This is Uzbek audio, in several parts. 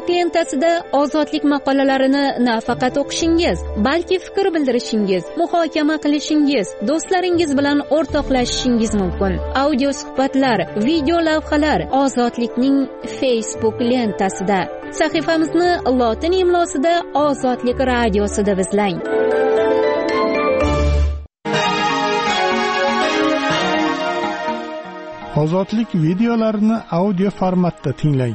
Facebook lentasida ozodlik maqolalarini nafaqat o'qishingiz, balki fikr bildirishingiz, muhokama qilishingiz, do'stlaringiz bilan o'rtoqlashishingiz mumkin. Audio suhbatlar, video lavhalar ozodlikning Facebook lentasida. Sahifamizni lotin imlosida Ozodlik radiosi deb izlang. Ozodlik videolarini audio formatda tinglang.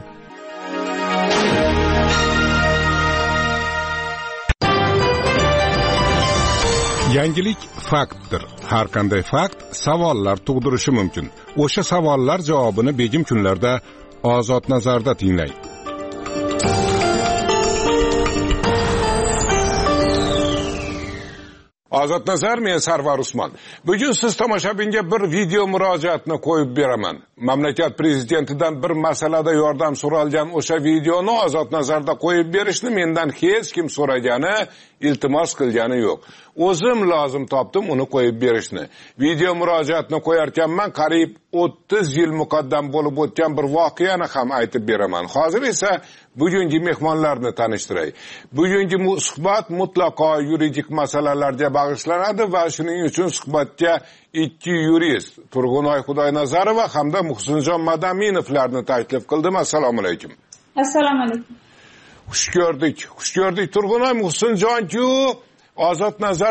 Yangilik faktdir. Har qanday fakt savollar tug'dirishi mumkin. O'sha savollar javobini begim kunlarda Ozod nazarda tinglang. Ozod nazar, men Sarvar Usmon. Bugun siz tomoshabinga bir video murojaatni qo'yib beraman. Mamlakat prezidentidan bir masalada yordam so'ralgan o'sha videoni Ozod nazarda qo'yib berishni mendan hech kim so'ragani, iltimos qilgani yo'q. O'zim lozim topdim uni qo'yib berishni. Video murojaatni qo'yarkanman, qariyb 30 yil muqaddam bo'lib o'tgan bir voqeani ham aytib beraman. Hozir esa bugungi mehmonlarni tanishtiray. Bugungi suhbat mutlaqo yuridik masalalarga bag'ishlanadi va shuning uchun suhbatga ikki yurist, Turg'unoy Xudoynazarova hamda Muhsinjon Madaminovlarni taklif qildim. Assalomu alaykum. Assalomu alaykum. Xush ko'rdik. Turg'unoy, Muhsinjon-ku Ozod nazar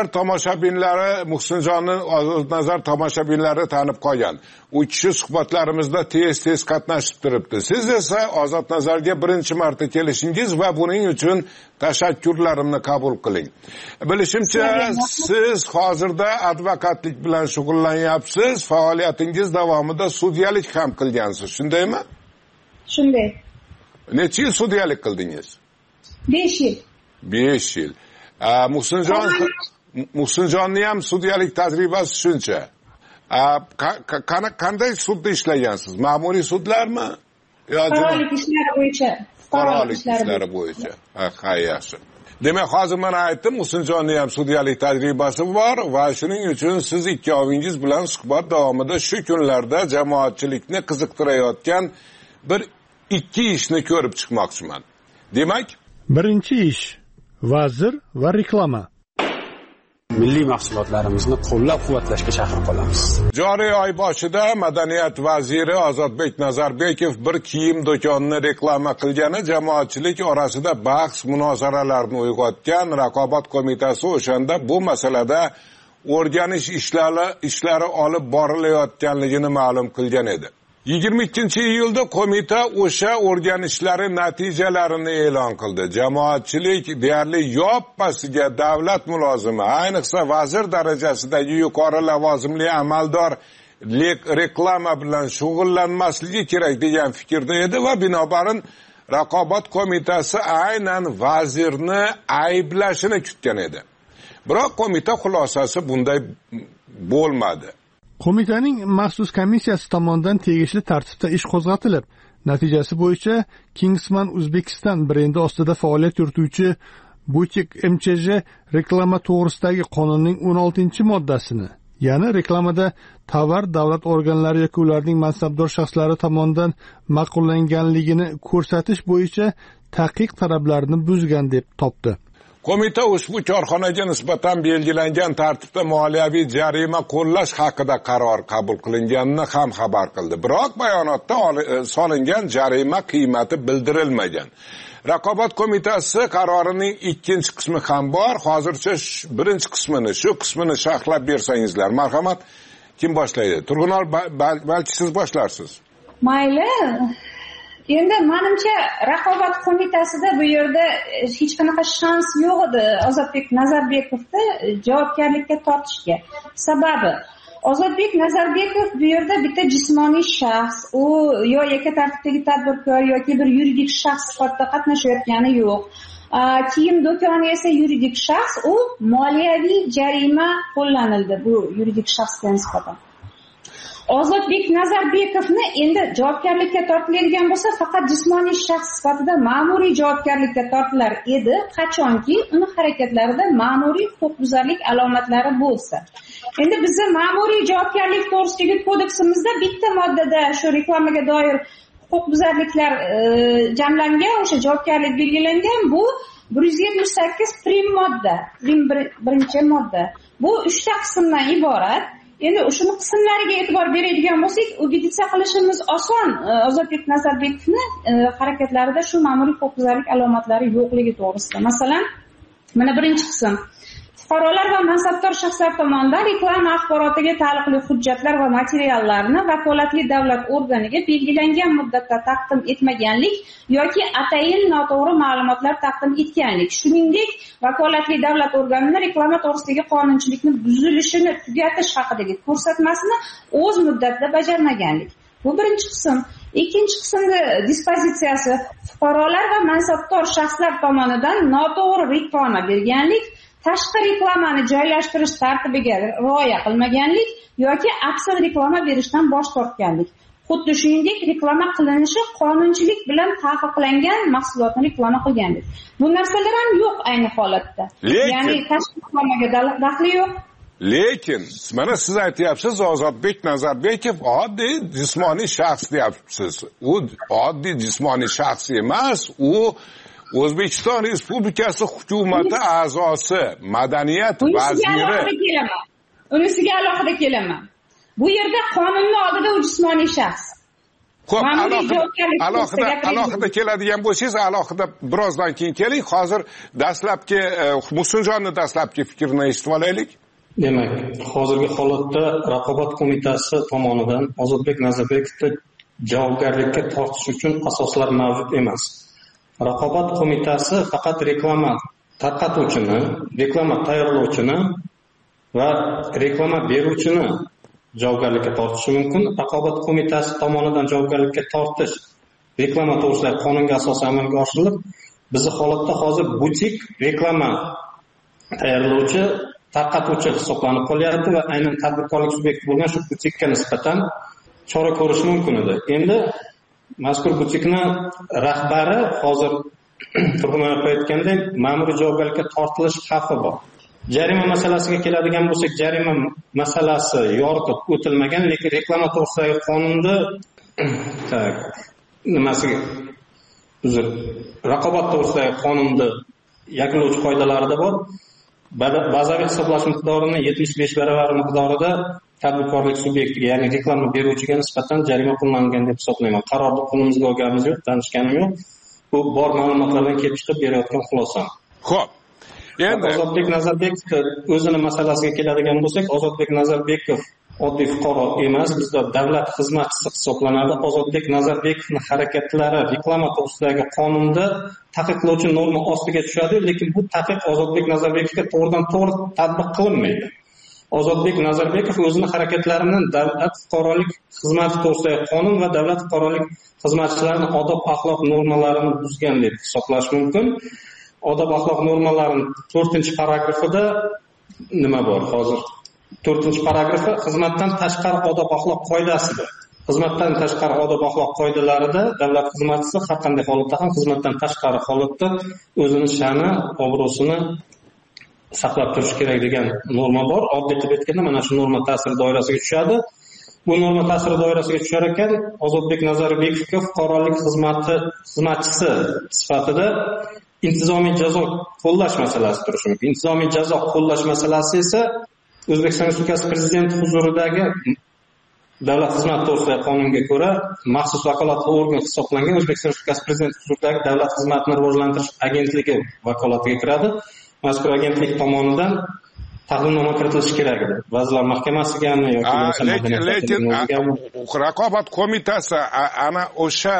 tomoshabinlari tanib qolgan. U kishi suhbatlarimizda tez qatnashib turibdi. Siz esa Ozod nazarga birinchi marta kelishingiz va buning uchun tashakkurlarimni qabul qiling. Bilishimcha, siz hozirda advokatlik bilan shug'ullanyapsiz, faoliyatingiz davomida sudyalik ham qilgansiz, shundaymi? Shunday. Necha yil sudyalik qildingiz? 5 yil. 5 yil. Muhsinjonni ham sudyalik tajribasi shuncha. Qanday sudda ishlagansiz? Ma'muriy sudlarmi? Fuqarolik ishlari bo'yicha. Fuqarolik ishlari bo'yicha. Ha, yaxshi. Demak, hozir men aytdim, Muhsinjonni ham sudyalik tajribasi bor va shuning uchun siz ikkovingiz bilan suhbat davomida shu kunlarda jamoatchilikni qiziqtirayotgan bir ikki ishni ko'rib chiqmoqchiman. Demak, birinchi ish vazir va reklama. Milliy mahsulotlarimizni qo'llab-quvvatlashga chaqirib qolamiz. Joriy oy boshida Madaniyat vaziri Ozodbek Nazarbekov bir kiyim do'konini reklama qilgani jamoatchilik orasida bahs munozaralarni uyg'otgan. Raqobat qo'mitasi o'shanda bu masalada o'rganish ishlari olib borilayotganligini ma'lum qilgan edi. 22-iyulda qo'mita o'sha o'rganishlari natijalarini e'lon qildi. Jamoatchilik deyarli yoppasiga davlat mulozimi, ayniqsa vazir darajasidagi yuqori lavozimli amaldor reklama bilan shug'ullanmasligi kerak degan fikrda edi va binobarin Raqobat qo'mitasi aynan vazirni ayblashini kutgan edi. Biroq qo'mita xulosasi bunday bo'lmadi. Qo'mitaning maxsus komissiyasi tomonidan tegishli tartibda ish qo'zg'atilib, natijasi bo'yicha Kingsman Uzbekistan brendi ostida faoliyat yurituvchi Butik MCJ reklama to'g'risidagi qonunning 16-moddasini, ya'ni reklamada tovar davlat organlari yoki ularning mansabdor shaxslari tomonidan ma'qullanganligini ko'rsatish bo'yicha taqiq talablarini buzgan deb topdi. Qo'mita ushbu korxonaga nisbatan belgilangan tartibda moliyaviy jarima qo'llash haqida qaror qabul qilinganini ham xabar qildi. Biroq bayonotda solingan jarima qiymati bildirilmagan. Raqobat qo'mitasi qarorining ikkinchi qismi ham bor. Hozircha birinchi qismini, shu qismini sharhlab bersangizlar. Marhamat, kim boshlaydi? Turg'unol, balki siz boshlarsiz. Mayli. Endi menimcha Raqobat qo'mitasida bu yerda hech qanaqa shans yo'q edi Ozodbek Nazarbekovni javobgarlikka tortishga. Sababi Ozodbek Nazarbekov bu yerda bitta jismoniy shaxs, u yo yakka tartibdagi tadbirkor yoki bir yuridik shaxs sifatida qatnashayotgani yo'q. Kiyim do'koni esa yuridik shaxs, u moliyaviy jarima qo'llanildi bu yuridik shaxsga nisbatan. Ozodbek Nazarbekovni endi javobgarlikka tortiladigan bo'lsa, faqat jismoniy shaxs sifatida ma'muriy javobgarlikka tortilar edi, qachonki uni harakatlarida ma'muriy huquqbuzarlik alomatlari bo'lsa. Endi bizning ma'muriy javobgarlik to'g'risidagi kodeksimizda bitta moddada shu reklamaga doir huquqbuzarliklar jamlangan, o'sha javobgarlik belgilangan. Bu 178 prim modda, birinchi modda. Bu 3 ta qismdan iborat. Endi o'shuni qismlariga e'tibor beradigan bo'lsak, ubeditsiya qilishimiz oson. Ozodbek Nazarbekovni harakatlarida shu ma'muriy huquqbuzarlik alomatlari yo'qligi to'g'risida. Masalan, mana birinchi qism. Fuqarolar va mansabdor shaxslar tomonidan reklama axborotiga taalluqli hujjatlar va materiallarni vakolatli davlat organiga belgilangan muddatda taqdim etmaganlik yoki atayin noto'g'ri ma'lumotlar taqdim etganlik, shuningdek vakolatli davlat organining reklama to'g'risidagi qonunchilikni buzilishini tugatish haqidagi ko'rsatmasini o'z muddatida bajarmaganlik. Bu birinchi qism. Ikkinchi qismda dispozitsiyasi fuqarolar va mansabdor shaxslar tomonidan noto'g'ri reklama berganlik, tashqi reklamani joylashtirish tartibiga rioya qilmaganlik yoki aksil reklama berishdan bosh tortganlik. Xuddi shuningdek, reklama qilinishi qonunchilik bilan taqiqlangan mahsulotni reklama qilganlik. Bu narsalar ham yo'q ayni holatda. Ya'ni tashqi reklamaga daxli yo'q. Lekin mana siz aytyapsiz, Ozodbek Nazarbekov oddiy jismoniy shaxs deyapsiz. U oddiy jismoniy shaxs emas, u O'zbekiston Respublikasi hukumati a'zosi, madaniyat vaziri. Unisiga alohida kelaman. Bu yerda qonunning oldida u jismoniy shaxs. Xo'p, alohida keladigan bo'lsangiz, alohida birozdan keyin keling. Hozir dastlabki Muhsinjonning dastlabki fikrini eshitib olaylik. Demak, hozirgi holatda Raqobat qo'mitasi tomonidan Ozodbek Nazarbekovni javobgarlikka tortish uchun asoslar mavjud emas. Raqobat qo'mitasi faqat reklama tarqatuvchini, reklama tayyorlovchini va reklama beruvchini javobgarlikka tortishi mumkin. Raqobat qo'mitasi tomonidan javobgarlikka tortish reklama to'g'risidagi qonunga asosan amalga oshirilib, bizning holatda hozir butik reklama tayyorlovchi, tarqatuvchi hisoblanib qolyapti va aynan tadbirkorlik subyekti bo'lgan shu butikka nisbatan chora ko'rish mumkin edi. Endi mazkur butikni rahbari hozir Turg'unov aytgandek ma'muriy javobgarlikka tortilish xavfi bor. Jarima masalasiga keladigan bo'lsak, jarima masalasi yoritib o'tilmagan, lekin reklama to'g'risidagi qonunda raqobat to'g'risidagi qonunda yakunlovchi qoidalarida bor. Bazaviy hisoblash miqdorini 75 baravar miqdorida tadbirkorlik subyektiga, ya'ni reklama beruvchiga nisbatan jarima qo'llangan deb hisoblayman. Qarorni qo'limizga olganimiz yo'q, tanishganim yo'q. Bu bor ma'lumotlardan kelib chiqib berayotgan xulosam. Xo'p. Endi Ozodbek Nazarbekov o'zini masalasiga keladigan bo'lsak, Ozodbek Nazarbekov oddiy fuqaro emas, bizda davlat xizmatchisi hisoblanadi. Ozodbek Nazarbekovning harakatlari reklama to'g'risidagi qonunda taqiqlovchi norma ostiga tushadi, lekin bu taqiq Ozodbek Nazarbekovga to'g'ridan-to'g'ri tatbiq qilinmaydi. Ozodbek Nazarbekov o'zining harakatlarini davlat fuqarolik xizmati to'g'risidagi qonun va davlat fuqarolik xizmatchilarining odob-axloq normalarini buzgan deb hisoblash mumkin. Odob-axloq normalarining 4-paragrafida nima bor? Hozir 4-paragrafi xizmatdan tashqari odob-axloq qoidasidir. Xizmatdan tashqari odob-axloq qoidalarida davlat xizmatchisi har qanday holatda ham xizmatdan tashqari holatda o'zining sha'ni, obro'sini saqlab turish kerak degan norma bor. Oddiy qilib aytganda mana shu norma ta'siri doirasiga tushadi. Bu norma ta'siri doirasiga tushar ekan, Ozodbek Nazarbekovga fuqarolik xizmatchisi sifatida intizomiy jazo qo'llash masalasi turishi mumkin. Intizomiy jazo qo'llash masalasi esa O'zbekiston Respublikasi Prezidenti huzuridagi davlat xizmati to'g'risidagi qonunga ko'ra maxsus vakolatli organ hisoblangan O'zbekiston Respublikasi Prezidenti huzuridagi davlat xizmatini rivojlantirish agentligi vakolatiga kiradi. Mazkur agentlik tomonidan taqdimnoma kiritilishi kerak edi. Vazirlar Mahkamasigami yoki lekin Raqobat qo'mitasi ana o'sha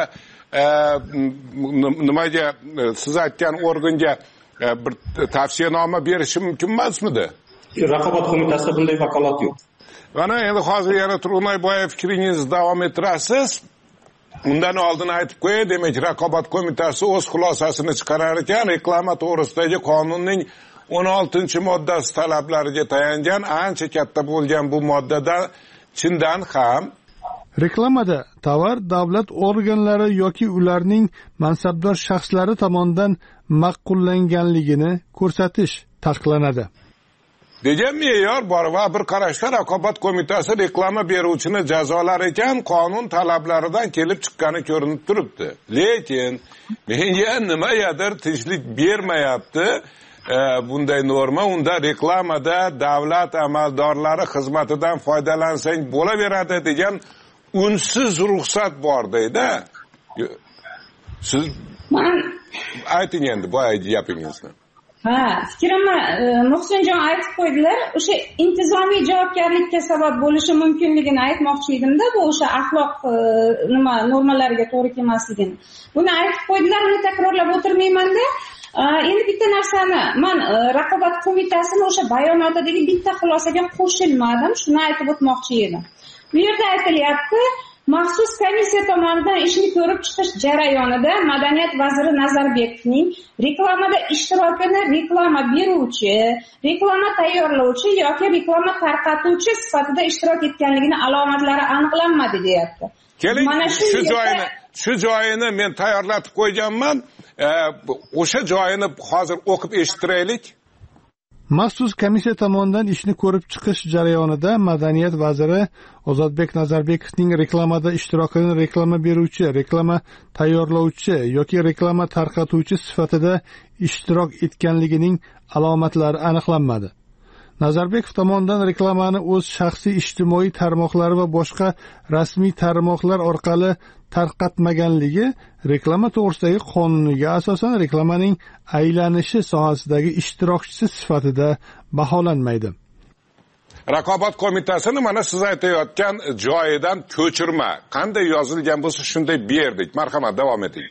nimaga siz aytgan organga bir tavsiyanoma berishi mumkin emasmidi? Raqobat qo'mitasida bunday vakolat yo'q. Mana endi hozir yana Turg'unboyev fikringizni davom ettirasiz. Undan oldin aytib qo'yay, demak, Raqobat qo'mitasi o'z xulosasini chiqarar ekan, reklama to'g'risidagi qonunning 16-moddasi talablariga tayangan ancha katta bo'lgan bu moddada chindan ham reklamada tovar davlat organlari yoki ularning mansabdor shaxslari tomonidan ma'qullanganligini ko'rsatish taqiqlanadi. degan me'yor bor va bir qarashda raqobat qo'mitasi reklama beruvchini jazolar ekan, qonun talablaridan kelib chiqqani ko'rinib turibdi. Lekin menga nimadir tinchlik bermayapti. Bunday norma, unda reklamada davlat amaldorlari xizmatidan foydalansang bo'laveradi degan unsiz ruxsat bor deydi. Siz ayting endi boyagi gapingizni. Fikrimni Muhsinjon aytib qo'ydilar. O'sha intizomiy javobgarlikka sabab bo'lishi mumkinligini aytmoqchi edimda, bu o'sha axloq normalariga to'g'ri kelmasligini. Buni aytib qo'ydilar, uni takrorlab o'tirmayman-da. Endi bitta narsani, men raqobat qo'mitasini o'sha bayonotidagi bitta xulosaga qo'shilmadim, shuni aytib o'tmoqchi edim. Bu yerda aytilyapti, maxsus komissiya tomonidan ishni ko'rib chiqish jarayonida Madaniyat vaziri Nazarbekovning reklamada ishtirokini reklama beruvchi, reklama tayyorlovchi yoki reklama tarqatuvchi sifatida ishtirok etganligini alomatlari aniqlanmadi deyapti. Keling, shu joyini men tayyorlatib qo'yganman. O'sha joyini hozir o'qib eshittiraylik. Maxsus komissiya tomonidan ishni ko'rib chiqish jarayonida Madaniyat vaziri Ozodbek Nazarbekovning reklamada ishtirokini reklama beruvchi, reklama tayyorlovchi yoki reklama tarqatuvchi sifatida ishtirok etganligining alomatlari aniqlanmadi. Nazarbekov tomonidan reklamani o'z shaxsiy ijtimoiy tarmoqlari va boshqa rasmiy tarmoqlar orqali tarqatmaganligi reklama to'g'risidagi qonuniga asosan reklamaning aylanishi sohasidagi ishtirokchisi sifatida baholanmaydi. Raqobat qo'mitasini mana siz aytayotgan joyidan ko'chirma qanday yozilgan bo'lsa shunday berdik. Marhamat, davom eting.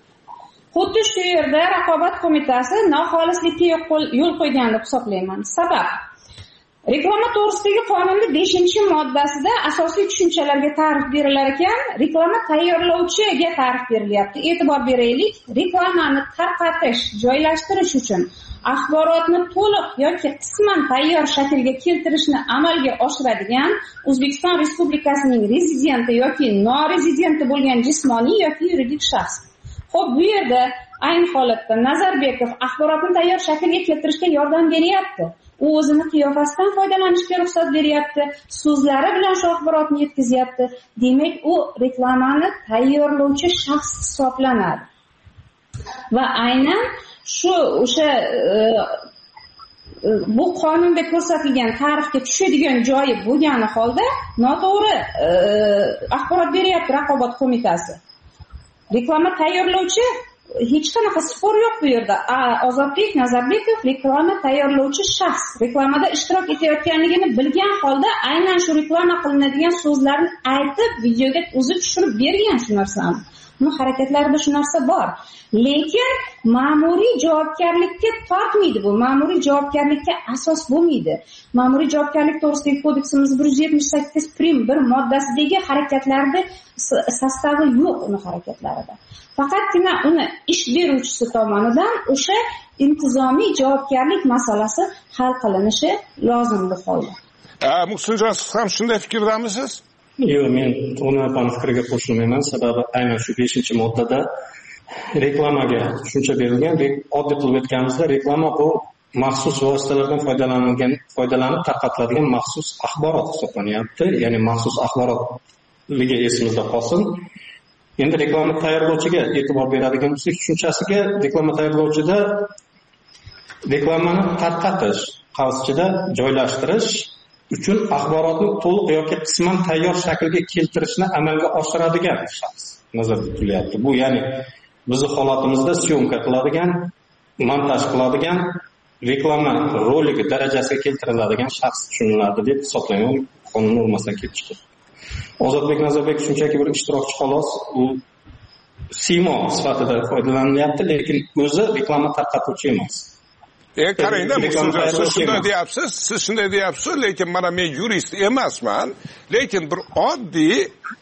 Xuddi shu yerda raqobat qo'mitasi noxolislikka yo'l qo'ygan deb hisoblayman. Sabab reklama to'g'risidagi qonunning 5-moddasida asosiy tushunchalarga ta'rif berilar ekan, reklama tayyorlovchiga ta'rif berilyapti. E'tibor beraylik, reklamani tarqatish, joylashtirish uchun axborotni to'liq yoki qisman tayyor shaklga keltirishni amalga oshiradigan O'zbekiston Respublikasining rezidenti yoki norezidenti bo'lgan jismoniy yoki yuridik shaxs. Xo'p, bu yerda ayni holatda Nazarbekov axborotni tayyor shaklga keltirishga yordam beryapti. U o'zini qiyofasidan foydalanishga ruxsat beryapti, so'zlari bilan shu axborotni yetkazyapti. Demak, u reklamani tayyorlovchi shaxs hisoblanadi. Va aynan o'sha bu qonunda ko'rsatilgan ta'rifga tushadigan joyi bo'lgani holda noto'g'ri axborot beryapti raqobat qo'mitasi. Reklama tayyorlovchi hech qanaqa spor yo'q bu yerda. Ozodbek Nazarbekov reklama tayyorlovchi shaxs. Reklamada ishtirok etayotganligini bilgan holda aynan shu reklama qilinadigan so'zlarni aytib, videoga o'zi tushirib bergan shu narsani. Uni harakatlarida shu narsa bor. Lekin ma'muriy javobgarlikka tortmaydi bu. Ma'muriy javobgarlikka asos bo'lmaydi. Ma'muriy javobgarlik to'g'risidagi kodeksimiz 178 prim 1 moddasidagi harakatlarda sostavi yo'q uni harakatlarida. Faqatgina uni ish beruvchisi tomonidan o'sha intizomiy javobgarlik masalasi hal qilinishi lozim deb qo'ydi. Muhsinjon, siz ham shunday fikrdamisiz? Yo'q, men uni fikriga qo'shilmayman. Sababi aynan shu 5-moddada reklamaga tushuncha berilgan. Oddiy qilib aytganimizda, reklama bu maxsus vositalardan foydalanib tarqatiladigan maxsus axborot hisoblanyapti. Ya'ni maxsus axborotligi esimizda qolsin. Endi reklama tayyorlovchiga e'tibor beradigan bo'lsak, tushunchasiga reklama tayyorlovchida reklamani tarqatish, qavschida joylashtirish uchun axborotni to'liq yoki qisman tayyor shaklga keltirishni amalga oshiradigan shaxs nazarda tutilyapti. Bu ya'ni bizning holatimizda syomka qiladigan, montaj qiladigan, reklama roligi darajasiga keltiriladigan shaxs tushuniladi deb hisoblayman qonun normasidan kelib chiqib. Ozodbek Nazarbekov shunchaki bir ishtirokchi xolos, u siymo sifatida foydalanilyapti, lekin o'zi reklama tarqatuvchi emas. Qarangda, siz shunday deyapsiz, lekin mana men yurist emasman, lekin bir oddiy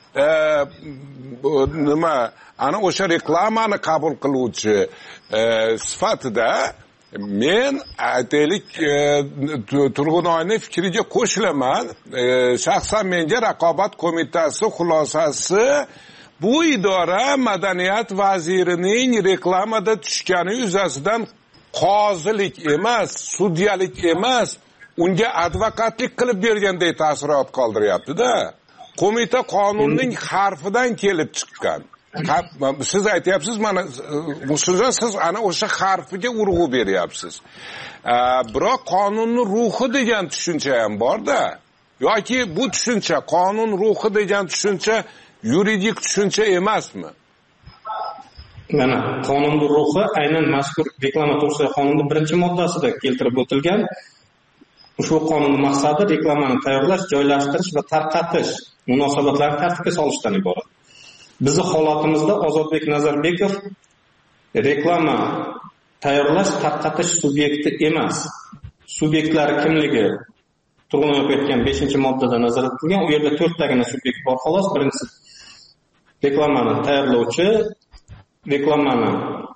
ana o'sha reklamani qabul qiluvchi sifatida men aytaylik Turg'unoyning fikriga qo'shilaman. Shaxsan menga raqobat qo'mitasi xulosasi bu idora Madaniyat vazirining reklamada tushgani yuzasidan qozilik emas, sudyalik emas, unga advokatlik qilib berganday taassurot qoldiryapti-da. Qo'mita qonunning harfidan kelib chiqqan. Siz aytyapsiz, mana siz ana o'sha harfiga urg'u beryapsiz. Biroq qonunning ruhi degan tushuncha ham bor-da. Yoki bu tushuncha, qonun ruhi degan tushuncha yuridik tushuncha emasmi? Mana qonunning ruhi aynan mazkur reklama to'g'risidagi qonunning 1-moddasida keltirib o'tilgan. Ushbu qonunning maqsadi reklamani tayyorlash, joylashtirish va tarqatish munosabatlarini tartibga solishdan iborat. Bizning holatimizda Ozodbek Nazarbekov reklama tayyorlash, tarqatish subyekti emas. Subyektlari kimligi Turg'unov aytgan 5-moddada nazorat qilingan. U yerda 4 tagina subyekt bor xolos. Birinchisi reklamani tayyorlovchi, reklamani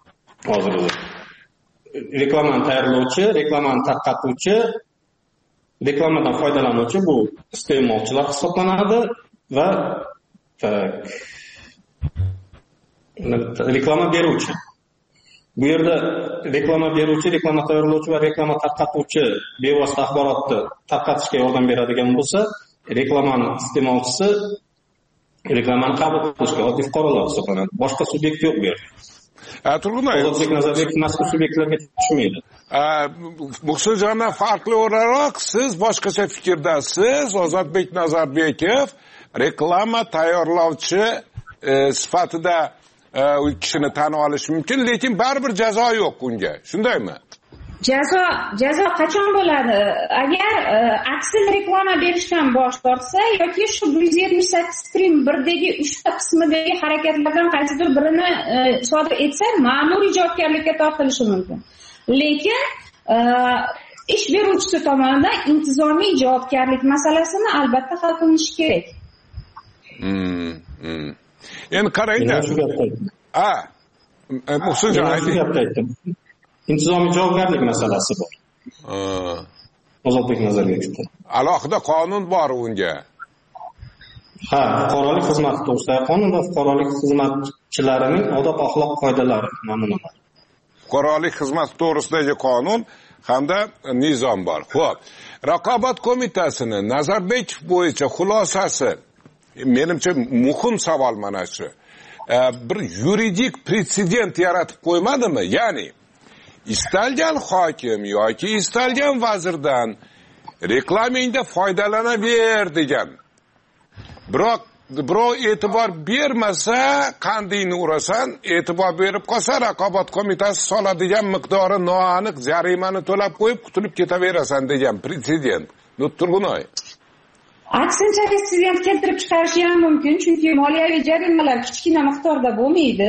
tayyorlovchi, reklamani tarqatuvchi, reklamadan foydalanuvchi bu iste'molchilar hisoblanadi va reklama beruvchi. Bu yerda reklama beruvchi, reklama tayyorlovchi va reklama tarqatuvchi bevosita axborotni tarqatishga yordam beradigan bo'lsa, reklamani iste'molchisi reklamani qabul qilishga oddiy fuqarolar hisoblanadi. Boshqa subyekt yo'q bu yerda. Ozodbek Nazarbekov mazkur subyektlarga tushmaydi. Muhsinjondan farqli o'laroq siz boshqacha fikrdasiz. Ozodbek Nazarbekov reklama tayyorlovchi sifatida u kishini tan olish mumkin, lekin baribir jazo yo'q unga. Shundaymi? Jazo qachon bo'ladi? Agar aksil reklama berishdan bosh tortsa yoki shu 178.1dagi 3 ta qismidagi harakatlardan qaysidir birini sodir etsa, ma'muriy javobgarlikka tortilishi mumkin. Lekin ish beruvchisi tomonidan intizomiy javobgarlik masalasini albatta hal qilinishi kerak. Endi qarangda. Muhsinjon ayting. Intizomiy javobgarlik masalasi bor. Ozodbek Nazarbekovda. Alohida qonun bor unga. Ha, fuqarolik xizmati to'g'risidagi qonun va fuqarolik xizmatchilarining odob-axloq qoidalari namunalari. Fuqarolik xizmati to'g'risidagi qonun hamda nizom bor. Xo'p. Raqobat qo'mitasining Nazarbekov bo'yicha xulosasi menimcha muhim savol mana shu. Bir yuridik pretsedent yaratib qo'ymadimi? Ya'ni istalgan hokim yoki istalgan vazirdan reklamingda foydalanaver degan. Biroq birov e'tibor bermasa, qandingni urasan, e'tibor berib qolsa, raqobat qo'mitasi soladigan miqdori noaniq jarimani to'lab qo'yib qutulib ketaverasan degan pretsedent. Turg'unoy. Aksincha pretsedent keltirib chiqarishi ham mumkin, chunki moliyaviy jarimalar kichkina miqdorda bo'lmaydi.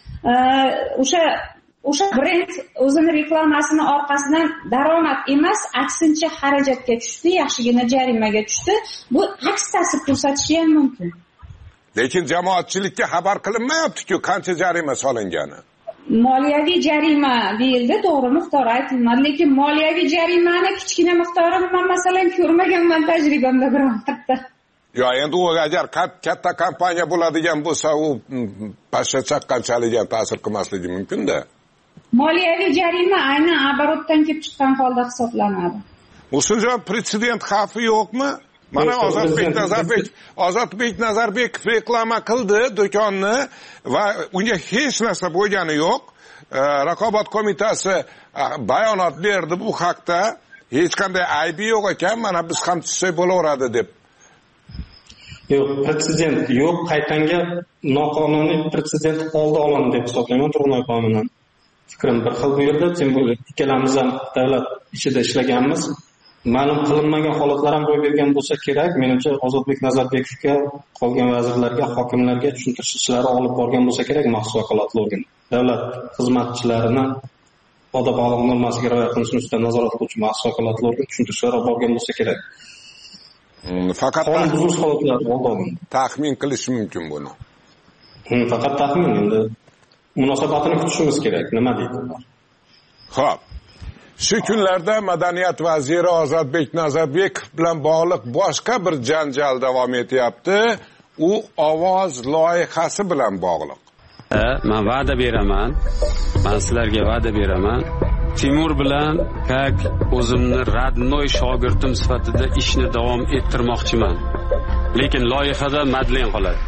O'sha brend o'zini reklamasini orqasidan daromad emas, aksincha xarajatga tushdi, yaxshigina jarimaga tushdi. Bu aks ta'sir ko'rsatishi ham mumkin. Lekin jamoatchilikka xabar qilinmayapti-ku qancha jarima solingani. Moliyaviy jarima deyildi, to'g'ri miqdor aytilmadi, lekin moliyaviy jarimani kichkina miqdorini men masalan ko'rmaganman tajribamda biron marta. Yo, endi u agar katta kompaniya bo'ladigan bo'lsa, u pashsha chaqqanchalik ham ta'sir qilmasligi mumkin-da. Moliyaviy jarima aynan aborotdan kelib chiqqan holda hisoblanadi. Muhsinjon, pretsedent xavfi yo'qmi? Mana Ozodbek Nazarbekov reklama qildi do'konni va unga hech narsa bo'lgani yo'q. Raqobat qo'mitasi bayonot berdi bu haqda. Hech qanday aybi yo'q ekan, mana biz ham tushsak bo'laveradi deb. Yo'q, pretsedent yo'q, qaytanga noqonuniy pretsedent oldi olindi deb hisoblayman Turg'unov qonunidan. Fikrim bir xil bu yerda, chunki ikkalamiz ham davlat ichida ishlaganmiz. Ma'lum qilinmagan holatlar ham ro'y bergan bo'lsa kerak. Menimcha Ozodbek Nazarbekovga, qolgan vazirlarga, hokimlarga tushuntirish ishlari olib borgan bo'lsa kerak maxsus vakolatli organ. Davlat xizmatchilarini odob-axloq normasiga rioya qilishni ustidan nazorat qiluvchi maxsus vakolatli organ tushuntirishlar olib borgan bo'lsa kerak. Faqat holatlar taxmin qilish mumkin buni. Faqat taxmin, endi munosabatini kutishimiz kerak. Nima deydi? Xo'p. Shu kunlarda Madaniyat vaziri Ozodbek Nazarbekov bilan bog'liq boshqa bir janjal davom etyapti. U ovoz loyihasi bilan bog'liq. Men va'da beraman. Men sizlarga va'da beraman. Timur bilan kak o'zimni radnoy shogirdim sifatida ishni davom ettirmoqchiman. Lekin loyihada Madlen qoladi.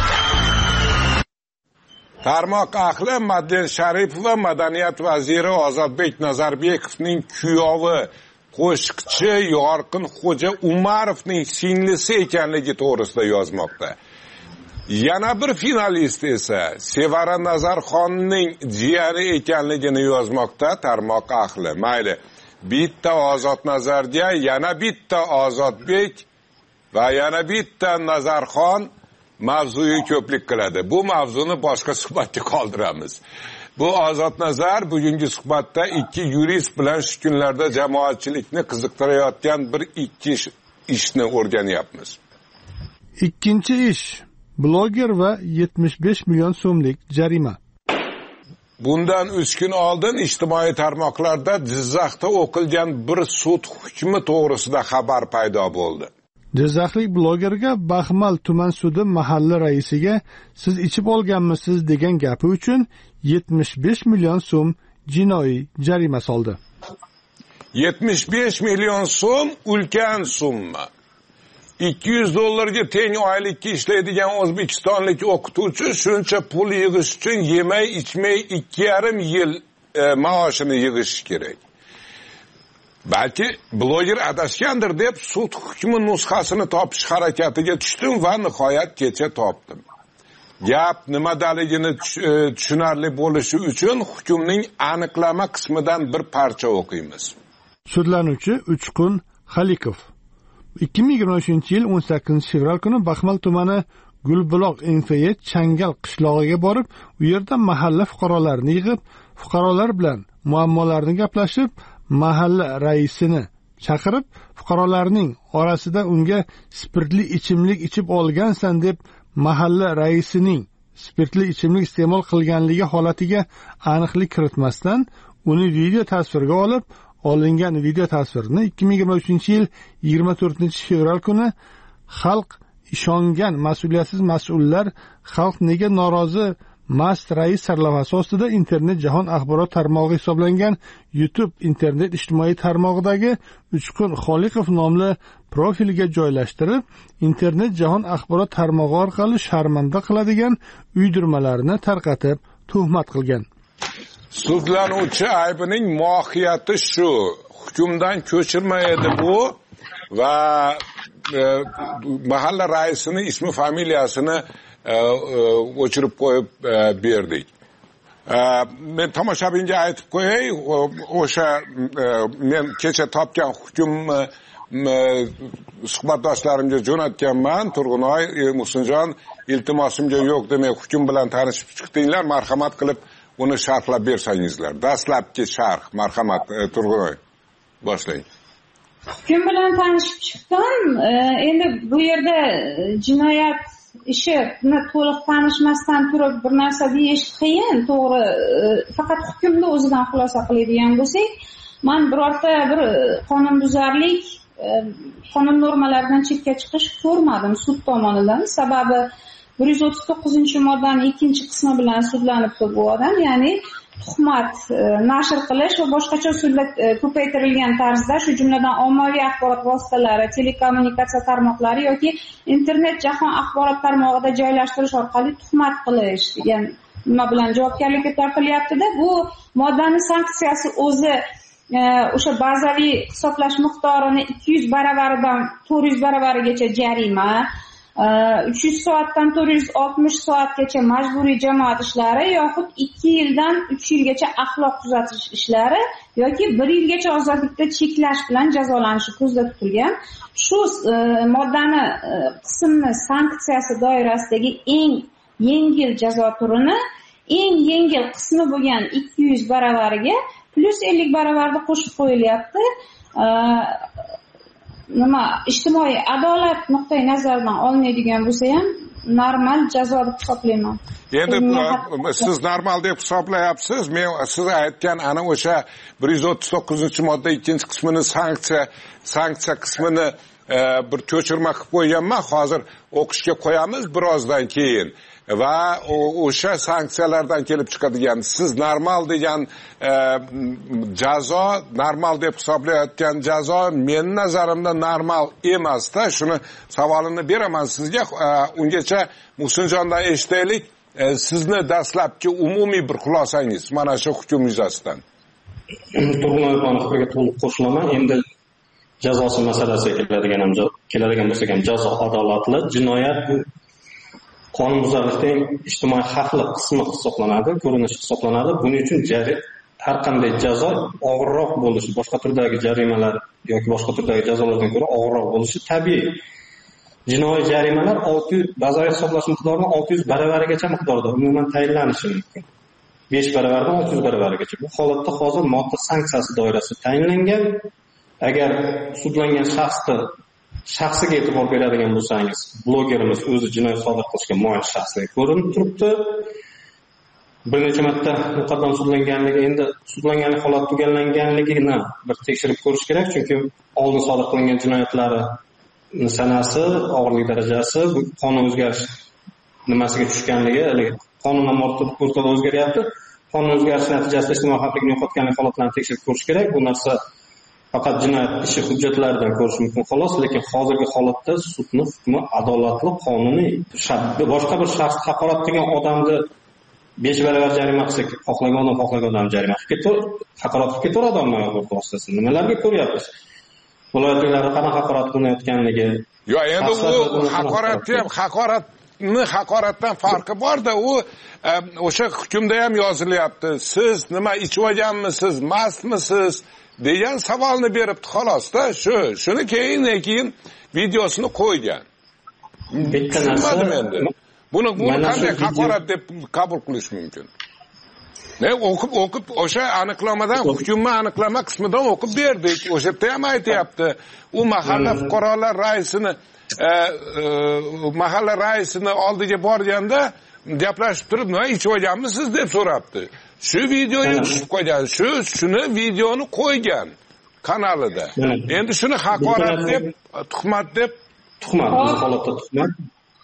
Tarmoq ahli Madlen Sharipova madaniyat vaziri Ozodbek Nazarbekovning kuyovi qo'shiqchi Yorqin Xo'ja Umarovning singlisi ekanligi to'g'risida yozmoqda. Yana bir finalist esa Sevara Nazarxonning jiyani ekanligini yozmoqda tarmoq ahli. Mayli, bitta Ozod Nazarga, yana bitta Ozodbek va yana bitta Nazarxon mavzuga ko'plik qiladi. Bu mavzuni boshqa suhbatga qoldiramiz. Bu Ozod Nazar bugungi suhbatda ikki yurist bilan shu kunlarda jamoatchilikni qiziqtirayotgan bir ikki ishni o'rganyapmiz. Ikkinchi ish bloger va 75 million so'mlik jarima. Bundan 3 kun oldin ijtimoiy tarmoqlarda Jizzaxda o'qilgan bir sud hukmi to'g'risida xabar paydo bo'ldi. Jizzaxlik blogerga Baxmal tuman sudi mahalla raisiga siz ichib olganmisiz degan gapi uchun 75 million so'm jinoiy jarima soldi. 75 million so'm ulkan summa. $200 teng oylikka ishlaydigan o'zbekistonlik o'qituvchi shuncha pul yig'ish uchun yemay ichmay 2,5 yil maoshini yig'ishi kerak. Balki bloger adashgandir deb sud hukmi nusxasini topish harakatiga tushdim va nihoyat kecha topdim. Gap nimadaligini tushunarli bo'lishi uchun hukmning aniqlama qismidan bir parcha o'qiymiz. Sudlanuvchi Uchqun Xalikov 2023-yil 18-fevral kuni Baxmal tumani Gulbuloq Enfeye Changal qishlog'iga borib, u yerda mahalla fuqarolarini yig'ib, fuqarolar bilan muammolarini gaplashib, mahalla raisini chaqirib, fuqarolarning orasida unga spirtli ichimlik ichib olgansan deb mahalla raisining spirtli ichimlik iste'mol qilganligi holatiga aniqlik kiritmasdan uni video tasvirga olib, olingan video tasvirni 2023-yil 24-fevral kuni xalq ishongan mas'uliyatsiz mas'ullar xalq nega norozi mast rais sarlavhasi ostida internet jahon axborot tarmog'i hisoblangan YouTube internet ijtimoiy tarmog'idagi Uchqun Xoliqov nomli profiliga joylashtirib, internet jahon axborot tarmog'i orqali sharmanda qiladigan uydirmalarni tarqatib tuhmat qilgan. Sudlanuvchi aybining mohiyati shu, hukmdan ko'chirma edi bu va mahalla raisini ismi familiyasini o'chirib qo'yib berdik. Men tomoshabinga aytib qo'yay, o'sha men kecha topgan hukm suhbatdoshlarimga jo'natganman. Turg'unoy, Muhsinjon, iltimosimga yo'q demay hukm bilan tanishib chiqdinglar, marhamat qilib uni sharhlab bersangizlar. Dastlabki sharh, marhamat, Turg'unoy. Boshlang. Hukm bilan tanishib chiqdim. Endi bu yerda jinoyat ishini to'liq tanishmasdan turib bir narsa deyish qiyin, to'g'ri. Faqat hukmni o'zidan xulosa qiladigan bo'lsak, men birorta bir qonunbuzarlik, qonun normalaridan chetga chiqish ko'rmadim sud tomonidan. Sababi 139-moddaning 2-qismi bilan sudlanibdi bu odam, ya'ni tuhmat nashr qilish va boshqacha usullar ko'paytirilgan tarzda, shu jumladan ommaviy axborot vositalari, telekommunikatsiya tarmoqlari yoki internet jahon axborot tarmog'ida joylashtirish orqali tuhmat qilish degan nima bilan javobgarlikka tortilyapti-da. Bu moddaning sanksiyasi o'zi o'sha bazaviy hisoblash miqdorini 200 baravaridan 400 baravarigacha jarima, 300 soatdan 460 soatgacha majburiy jamoat ishlari yoxud 2 yildan 3 yilgacha axloq tuzatish ishlari yoki 1 yilgacha ozodlikda cheklash bilan jazolanishi ko'zda tutilgan. Shu moddani qismni sanksiyasi doirasidagi eng yengil jazo turini eng yengil qismi bo'lgan 200 baravariga plus 50 baravarda qo'shib qo'yilyapti. Nima ijtimoiy adolat nuqtai nazaridan olinadigan bo'lsa ham normal jazo deb hisoblayman. Endi siz normal deb hisoblayapsiz. Men siz aytgan ana o'sha 139-modda 2-qismini sanksiya qismini bir ko'chirma qilib qo'yganman, hozir o'qishga qo'yamiz birozdan keyin. Va o'sha sanksiyalardan kelib chiqadigan siz normal degan jazo, normal deb hisoblayotgan jazo mening nazarimda normal emasda. Shuni savolini beraman sizga. Ungacha Muhsinjondan eshitaylik. Sizni dastlabki umumiy bir xulosangiz mana shu hukm yuzasidan. Turg'unov fikriga to'liq qo'shilaman. Endi jazosi masalasiga keladigan bo'lsak ham jazo adolatli, jinoyat bu qonunbuzarlikning ijtimoiy xavfli qismi hisoblanadi, ko'rinishi hisoblanadi. Buning uchun har qanday jazo og'irroq bo'lishi, boshqa turdagi jarimalar yoki boshqa turdagi jazolardan ko'ra og'irroq bo'lishi tabiiy. Jinoiy jarimalar 600 bazaviy hisoblash miqdorini 600 baravarigacha miqdorda umuman tayinlanishi mumkin. 5 baravardan 600 baravarigacha. Bu holatda hozir moddiy sanksiyasi doirasida tayinlangan. Agar sudlangan shaxsiga e'tibor beradigan bo'lsangiz, blogerimiz o'zi jinoyat sodir qilishga moyil shaxsga ko'rinib turibdi. Bir necha marta muqaddam sudlanganligi, endi sudlanganlik holati tugallanganligini bir tekshirib ko'rish kerak, chunki oldin sodir qilingan jinoyatlari sanasi, og'irlik darajasi, bu qonun o'zgarish nimasiga tushganligi, qonun o'rtada o'zgaryapti. Qonun o'zgarishi natijasida ijtimoiy xavflilikni yo'qotganlik holatlarini tekshirib ko'rish kerak. Bu narsa faqat jinoyat ishi hujjatlaridan ko'rish mumkin xolos, lekin hozirgi holatda sudning hukmi adolatli, qonuniy. Boshqa bir shaxs haqorat qilgan odamni 5 baravar jarima qilsak, xohlagan odam jarima qilib ketaveradi, haqorat qilib ketaveradi ommaviy axborot vositasida. Nimalarga ko'ryapmiz? Viloyatlarda qanaqa haqorat qilinayotganligi. Yo'q, endi u haqoratni ham haqoratdan farqi bor-da, u o'sha hukmda ham yozilyapti. Siz nima ichib olganmisiz, mastmisiz degan savolni beribdi xolos-da. Shuni keyin videosini qo'ygan. Bitta narsa endi. Buni qanday haqorat deb qabul qilish mumkin? O'qib o'sha aniqlamadan, hukmni aniqlama qismidan o'qib berdik. O'sha yerda ham aytayapti. U mahalla raisini oldiga borganda gaplashib turib, "Nima ichib olganmisiz?" deb so'rabdi. Shu videoga tushib qo'ygan, shuni videoni qo'ygan kanalida. Endi shuni haqorat deb, tuhmat holatda tuhmat.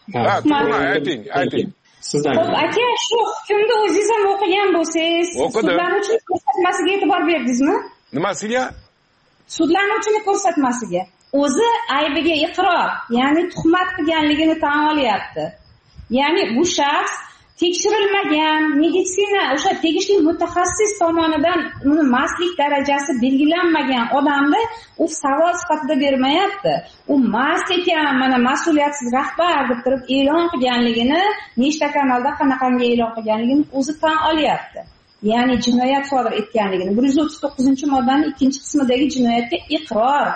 Ayting. Sizdan. Xo'p, aka, shu hukmni o'zingiz ham o'qigan bo'lsangiz, sudlanuvchining ko'rsatmasiga e'tibor berdingizmi? Nimasiga? Sudlanuvchining ko'rsatmasiga. O'zi aybiga iqror, ya'ni tuhmat qilganligini tan olyapti. Ya'ni bu shaxs tekshirilmagan, meditsina o'sha tegishli mutaxassis tomonidan uni mastlik darajasi belgilanmagan odamni u savol sifatida bermayapti. U mast ekan, mana mas'uliyatsiz rahbar deb turib e'lon qilganligini, nechta kanalda qanaqangi e'lon qilganligini o'zi tan olyapti. Ya'ni jinoyat sodir etganligini 139-moddaning 2-qismidagi jinoyatga iqror.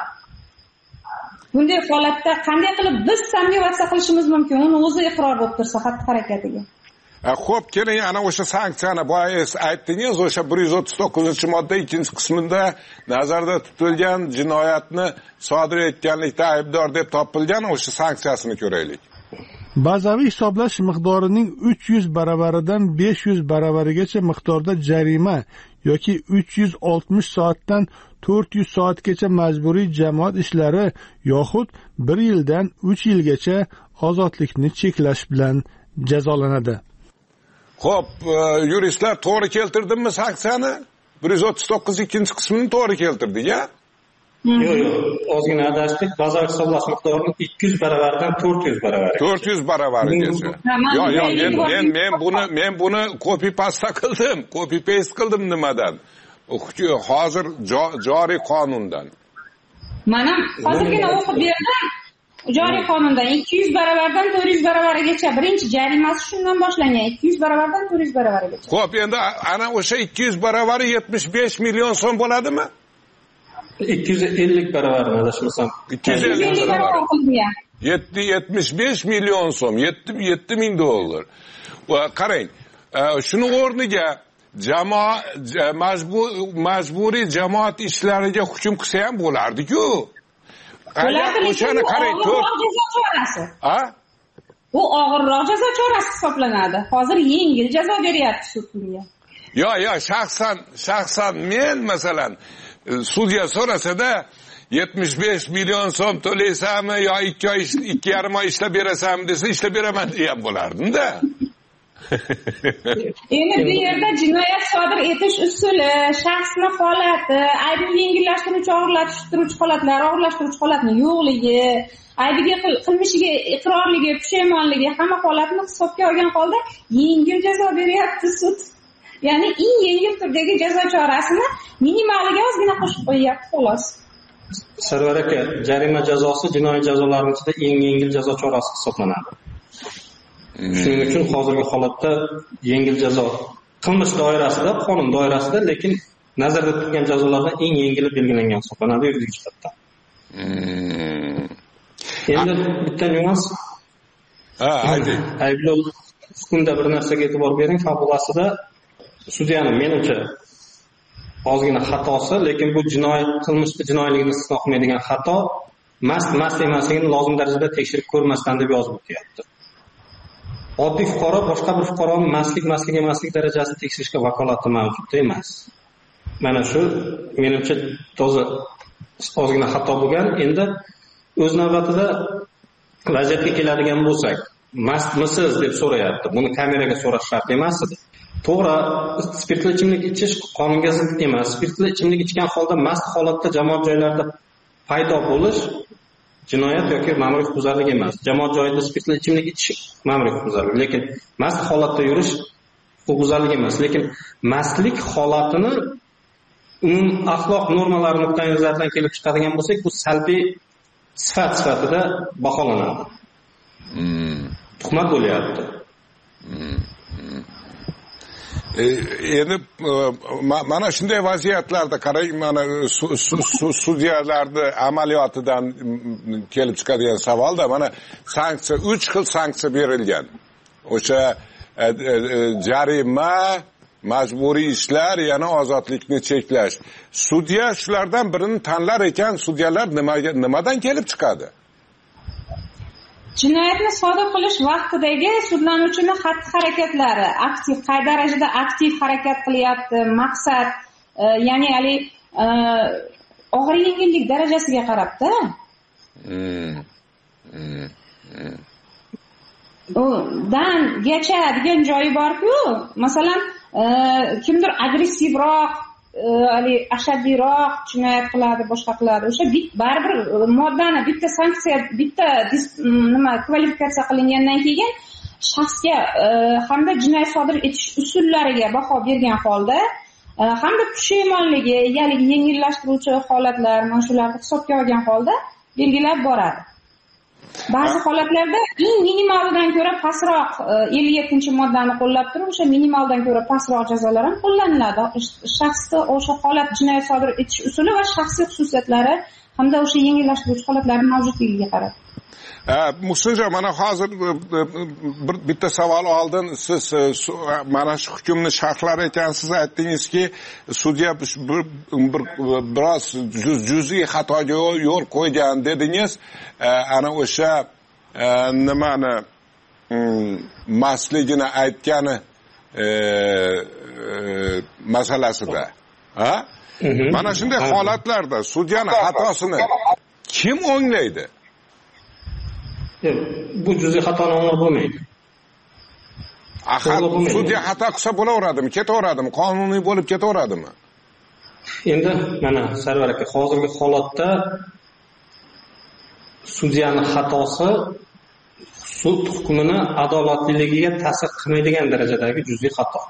Bunday holatda qanday qilib biz samimiyatsiya qilishimiz mumkin? Uni o'zi iqror bo'lib tursa xatti-harakatiga. Xo'p, keling, ana o'sha sanksiyani boya aytdingiz, o'sha 139-modda 2-qismida nazarda tutilgan jinoyatni sodir etganlikda aybdor deb topilgan o'sha sanksiyasini ko'raylik. Bazaviy hisoblash miqdorining 300 baravaridan 500 baravarigacha miqdorda jarima yoki 360 soatdan 400 soatgacha majburiy jamoat ishlari yoxud 1 yildan 3 yilgacha ozodlikni cheklash bilan jazolanadi. Xo'p, yuristlar to'g'ri keltirdimmi sanksiyani? 139 qismini to'g'ri keltirdik-a? Yo'q, ozgina adashdik. Bazaviy hisoblash miqdorining 200 baravaridan 400 baravarigacha. 400 baravarigacha. Yo'q, men buni copy paste qildim nimadan? Hozir joriy qonundan. Mana hozirgina o'qib berdim. Joriy qonundan 200 baravardan 400 baravarigacha birinchi jarimasi shundan boshlangan. 200 baravardan 400 baravarigacha. Xo'p, endi ana o'sha 200 baravari 75 million so'm bo'ladimi? 250 baravar adashmasam. 250 baravar. 75 million so'm, 7 ming dollar. Qarang, shuni o'rniga majburiy jamoat ishlariga hukm qilsa ham bo'lardi-ku. O'shani qarang, bu og'irroq jazo chorasi hisoblanadi. Hozir yengil jazo beryapti sud bunga. Yo'q, shaxsan men masalan sudya so'rasada 75 milyon so'm to'laysanmi yo 2,5 oy ishlab berasanmi desa ishlab beraman degan bo'lardim-da. Endi bu yerda jinoyat sodir etish usuli, shaxsni holati, aybni yengillashtiruvchi, og'irlashtiruvchi holatlar, og'irlashtiruvchi holatning yo'qligi, aybiga qilmishiga iqrorligi, pushaymonligi, hamma holatni hisobga olgan holda yengil jazo beryapti sud. Ya'ni eng yengil turdagi jazo chorasini minimaliga ozgina qo'shib qo'yyapti xolos. Sarvar aka, jarima jazosi jinoiy jazolarning ichida eng yengil jazo chorasi hisoblanadi. Shuning uchun hozirgi holatda yengil jazo qilmish doirasida, qonun doirasida, lekin nazarda tutilgan jazolardan eng yengili belgilangan hisoblanadi yuridik jihatdan. Endi bitta nyuans. Ayblov hukmda bir narsaga e'tibor bering, fabulasida sudyaning menimcha ozgina xatosi, lekin bu qilmishni jinoiyligini istisno qilmaydigan xato, mast emasligini lozim darajada tekshirib ko'rmasdan deb yozib o'tyapti. Oddiy fuqaro boshqa bir fuqaroni mastlik emaslik darajasini tekshirishga vakolati mavjud emas. Mana shu menimcha toza ozgina xato bo'lgan. Endi o'z navbatida vaziyatga keladigan bo'lsak, mastmisiz deb so'rayapti. Buni kameraga so'rash shart emas edi. To'g'ri, spirtli ichimlik ichish qonunga zid emas. Spirtli ichimlik ichgan holda mast holatda jamoat joylarida paydo bo'lish jinoyat yoki ma'muriy huquqbuzarlik emas. Jamoat joyida spirtli ichimlik ichish ma'muriy huquqbuzarlik, lekin mast holatda yurish huquqbuzarlik emas. Lekin mastlik holatini axloq normalari nuqtai nazaridan kelib chiqadigan bo'lsak, bu salbiy sifat sifatida baholanadi. Tuhmat bo'lyapti. Endi mana shunday vaziyatlarda qarang, mana sudyalarning amaliyotidan kelib chiqadigan savolda mana sanksiya 3 xil sanksiya berilgan. O'sha jarima, majburiy ishlar, yana ozodlikni cheklash. Sudya shulardan birini tanlar ekan, sudyalar nimadan kelib chiqadi? Jinoyatni sodir qilish vaqtidagi sudlanuvchining xatti-harakatlari, aktiv, qay darajada aktiv harakat qilyapti, maqsad, ya'ni og'ir yengillik darajasiga qarabda. Dangacha degan joyi bor-ku, masalan, kimdir agressivroq, ashaddiyroq jinoyat qiladi, boshqa qiladi. O'sha baribir moddani bitta sanksiya, bitta kvalifikatsiya qilingandan keyin shaxsga hamda jinoyat sodir etish usullariga baho bergan holda hamda pushaymonligi, egalik yengillashtiruvchi holatlar, mana shularni hisobga olgan holda belgilab boradi. Ba'zi holatlarda eng minimalidan ko'ra pastroq 57-moddani qo'llab turib, o'sha minimaldan ko'ra pastroq jazolar ham qo'llaniladi. Shaxsda o'sha holat jinoyat sodir etish usuli va shaxsiy xususiyatlari hamda o'sha yengillashtiruvchi holatlarning mavjudligiga qarab. Muhsinjon, mana hozir bitta savol oldin siz mana shu hukmni sharhlar ekansiz, aytdingizki, sudya biroz juz'iy xatoga yo'l qo'ygan dedingiz. Ana o'sha nimani mastligini aytgani masalasida. Mana shunday holatlarda sudyaning xatosini kim o'nglaydi? Bu juz'iy xatoni o'nglab bo'lmaydi. Sudya xato qilsa bo'laveradimi, ketaveradimi, qonuniy bo'lib ketaveradimi? Endi mana Sarvar aka, hozirgi holatda sudyaning xatosi sud hukmini adolatliligiga ta'sir qilmaydigan darajadagi juz'iy xato.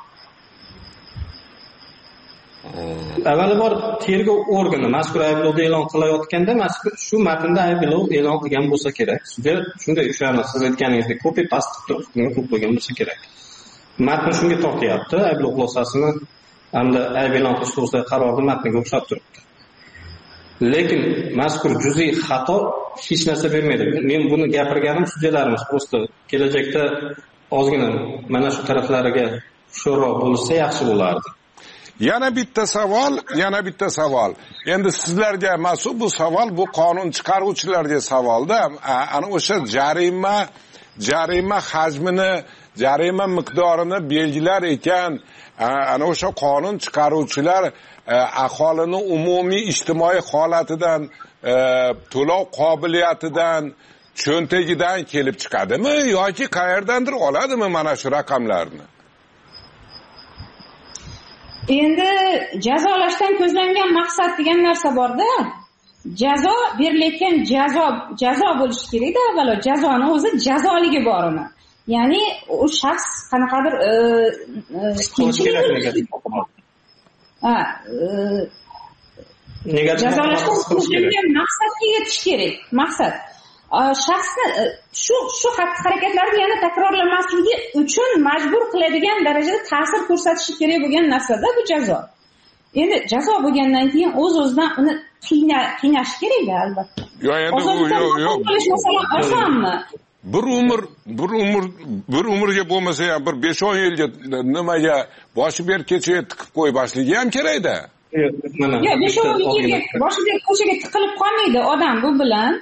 Avvalambor tergov organi mazkur ayblovni e'lon qilayotganda mazkur shu matnda ayblov e'lon qilgan bo'lsa kerak. Sudya shunday o'shani siz aytganingizdek copy paste qilib qilib qo'ygan bo'lsa kerak. Matn shunga tortyapti, ayblov xulosasini hamda ayb e'lon qilish to'g'risidagi qarorni matniga o'xshab turibdi. Lekin mazkur juz'iy xato hech narsa bermaydi. Men buni gapirganim sudyalarimiz prosta kelajakda ozgina mana shu taraflariga sho'rroq bo'lsa yaxshi bo'lardi. Yana bitta savol. Endi sizlarga mas'ul bu savol, bu qonun chiqaruvchilarga savolda. Ana o'sha jarima jarima hajmini, jarima miqdorini belgilar ekan, ana o'sha qonun chiqaruvchilar aholini umumiy ijtimoiy holatidan, to'lov qobiliyatidan, cho'ntagidan kelib chiqadimi yoki qayerdandir oladimi mana shu raqamlarni? Endi jazolashdan ko'zlangan maqsad degan narsa borda, jazo berilayotgan jazo bo'lishi kerak-da, avvalo jazoni o'zi jazoligi bor uni. Ya'ni u shaxs qanaqadir jazolashdan ko'zlangan maqsadga yetish kerak. Maqsad shaxsni shu xatti-harakatlarni yana takrorlamasligi uchun majbur qiladigan darajada ta'sir ko'rsatishi kerak bo'lgan narsa-da bu jazo. Endi jazo bo'lgandan keyin o'z-o'zidan uni qiynash kerak-da albatta. Yo'q, endi yo'q. Masalan, osonmi? Bir umrga bo'lmasa ham bir 5-10 yilga nimaga boshi ber kechaga tiqib qo'ymasligi ham kerak-da. Yo'q, 5-10 yilga boshi ber ko'chaga tiqilib qolmaydi odam bu bilan.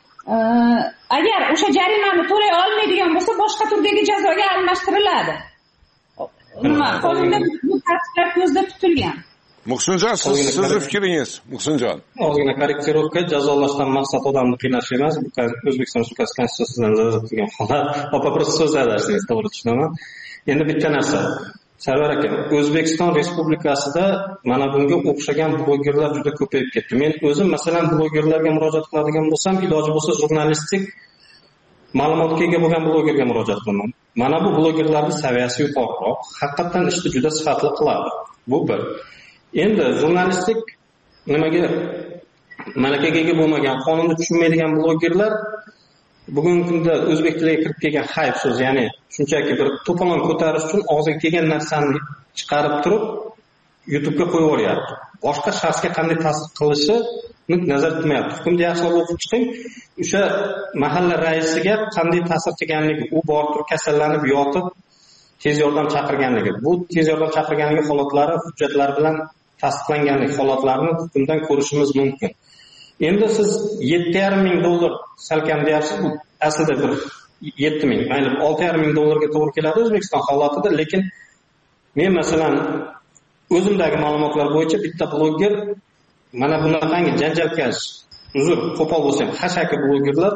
Agar o'sha jarimani to'lay olmaydigan bo'lsa, boshqa turdagi jazoga almashtiriladi. Nima? Qonunda bu tartiblar ko'zda tutilgan. Muhsinjon, sizning fikringiz, Muhsinjon. Ozgina korrektirovka, jazolashdan maqsad odamni qiynash emas, bu O'zbekiston Respublikasi Konstitutsiyasidan nazarda tutilgan holat. Prosta so'z adashdingiz, to'g'ri tushunaman. Endi bitta narsa. Sarvar aka, O'zbekiston Respublikasida mana bunga o'xshagan blogerlar juda ko'payib ketdi. Men o'zim masalan blogerlarga murojaat qiladigan bo'lsam, iloji bo'lsa jurnalistik ma'lumotga ega bo'lgan blogerga murojaat qilaman. Mana bu blogerlarning saviyasi yuqoriroq, haqiqatan ishni juda sifatli qiladi. Bu bir. Endi jurnalistik nimaga malakaga ega bo'lmagan, qonunni tushunmaydigan blogerlar bugungi kunda o'zbek tiliga kirib kelgan hayf so'z, ya'ni shunchaki bir to'polon ko'tarish uchun og'ziga kelgan narsani chiqarib turib YouTube'ga qo'yib yuboryapti. Boshqa shaxsga qanday ta'sir qilishini nazarda tutmayapti. Hukmni yaxshilab o'qib chiqing, o'sha mahalla raisiga qanday ta'sir qilganligi, u borib turib kasallanib yotib tez yordam chaqirganligi, bu tez yordam chaqirganligi holatlari hujjatlar bilan tasdiqlanganlik holatlarini hukmdan ko'rishimiz mumkin. Endi siz $7,500 salkam deyapsiz, bu aslida bir 7,000, mayli $6,500 to'g'ri keladi O'zbekiston holatida, lekin men masalan o'zimdagi ma'lumotlar bo'yicha bitta bloger mana bunaqangi janjalkash, uzr, qo'pol bo'lsa ham hashaki blogerlar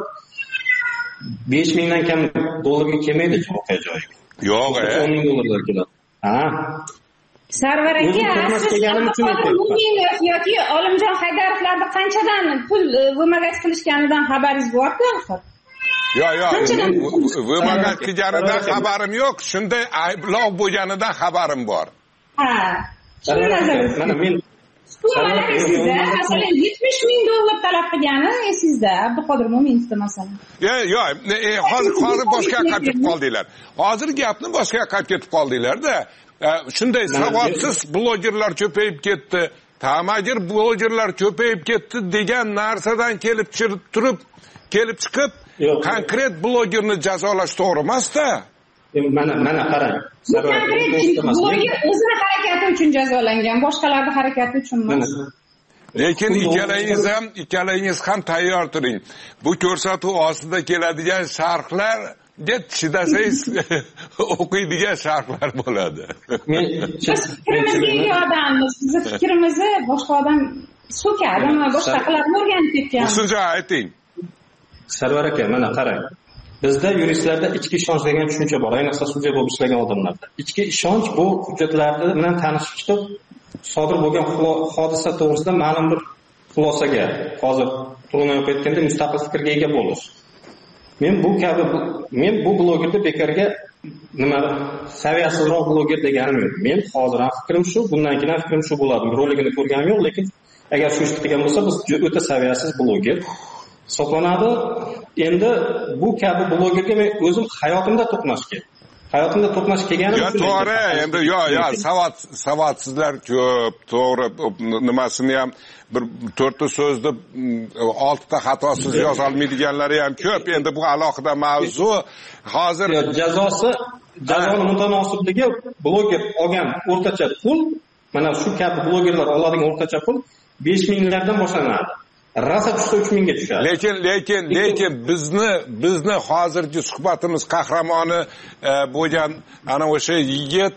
$5,000 dan kam dollarga kelmaydi voqea joyiga. Yo'q, $10,000 keladi. Ha. Sarvar aka, yoki Olimjon Haydarovlarni qanchadan pul va'magat qilishganidan xabaringiz bormi axir? Yo'q, va'magat qilganidan xabarim yo'q, shunday ayblov bo'lganidan xabarim bor. Ha. Mana men sizda masalan $70,000 talab qilgani esingizda, Abduqodir Mo'minovda masalan. Yo'q, hozir boshqa yoqqa ketib qoldinglar. Hozir gapni boshqa yoqqa ketib qoldinglar-da. Shunday savodsiz blogerlar ko'payib ketdi, tamagir blogerlar ko'payib ketdi degan narsadan kelib chiqib, konkret blogerni jazolash to'g'ri emas-da. Mana qarang. Bloger o'zini harakati uchun jazolangan, boshqalarning harakati uchun emas. Lekin ikkalangiz ham tayyor turing. Bu ko'rsatuv ostida keladigan sharhlar chidasangiz o'qiydigan sharhlar bo'ladi. Biz fikrimizga ega odammiz, bizni fikrimizni boshqa odam so'kadimi, boshqa qilib o'rganib ketgan. Muhsinjon, ayting. Sarvar aka, mana qarang. Bizda yuristlarda ichki ishonch degan tushuncha bor, ayniqsa sudya bo'lib ishlagan odamlarda. Ichki ishonch bu hujjatlar bilan tanishib chiqib, sodir bo'lgan hodisa to'g'risida ma'lum bir xulosaga, hozir Turunov aytganda mustaqil fikrga ega bo'lish. Men bu blogerni bekarga nima saviyasizroq bloger deganim yo'q. Men hozir ham fikrim shu, bundan keyin fikrim shu bo'ladi. Roligini ko'rganim yo'q, lekin agar shu ishni qilgan bo'lsa, biz o'ta saviyasiz bloger hisoblanadi. Endi bu kabi blogerga men o'zim hayotimda to'qnash kelganim uchun. To'g'ri, endi savodsizlar ko'p, to'g'ri, nimasini ham bir 4 so'zni 6 ta xatosiz yoza olmaydiganlari ham ko'p. Endi bu alohida mavzu. Hozir jazoni mutanossibligi bloger olgan o'rtacha pul, mana shu kabi blogerlar oladigan o'rtacha pul $5,000 dan boshlanadi. rosa tushsa 3 mingga tushadi. Lekin bizni hozirgi suhbatimiz qahramoni bo'lgan ana o'sha yigit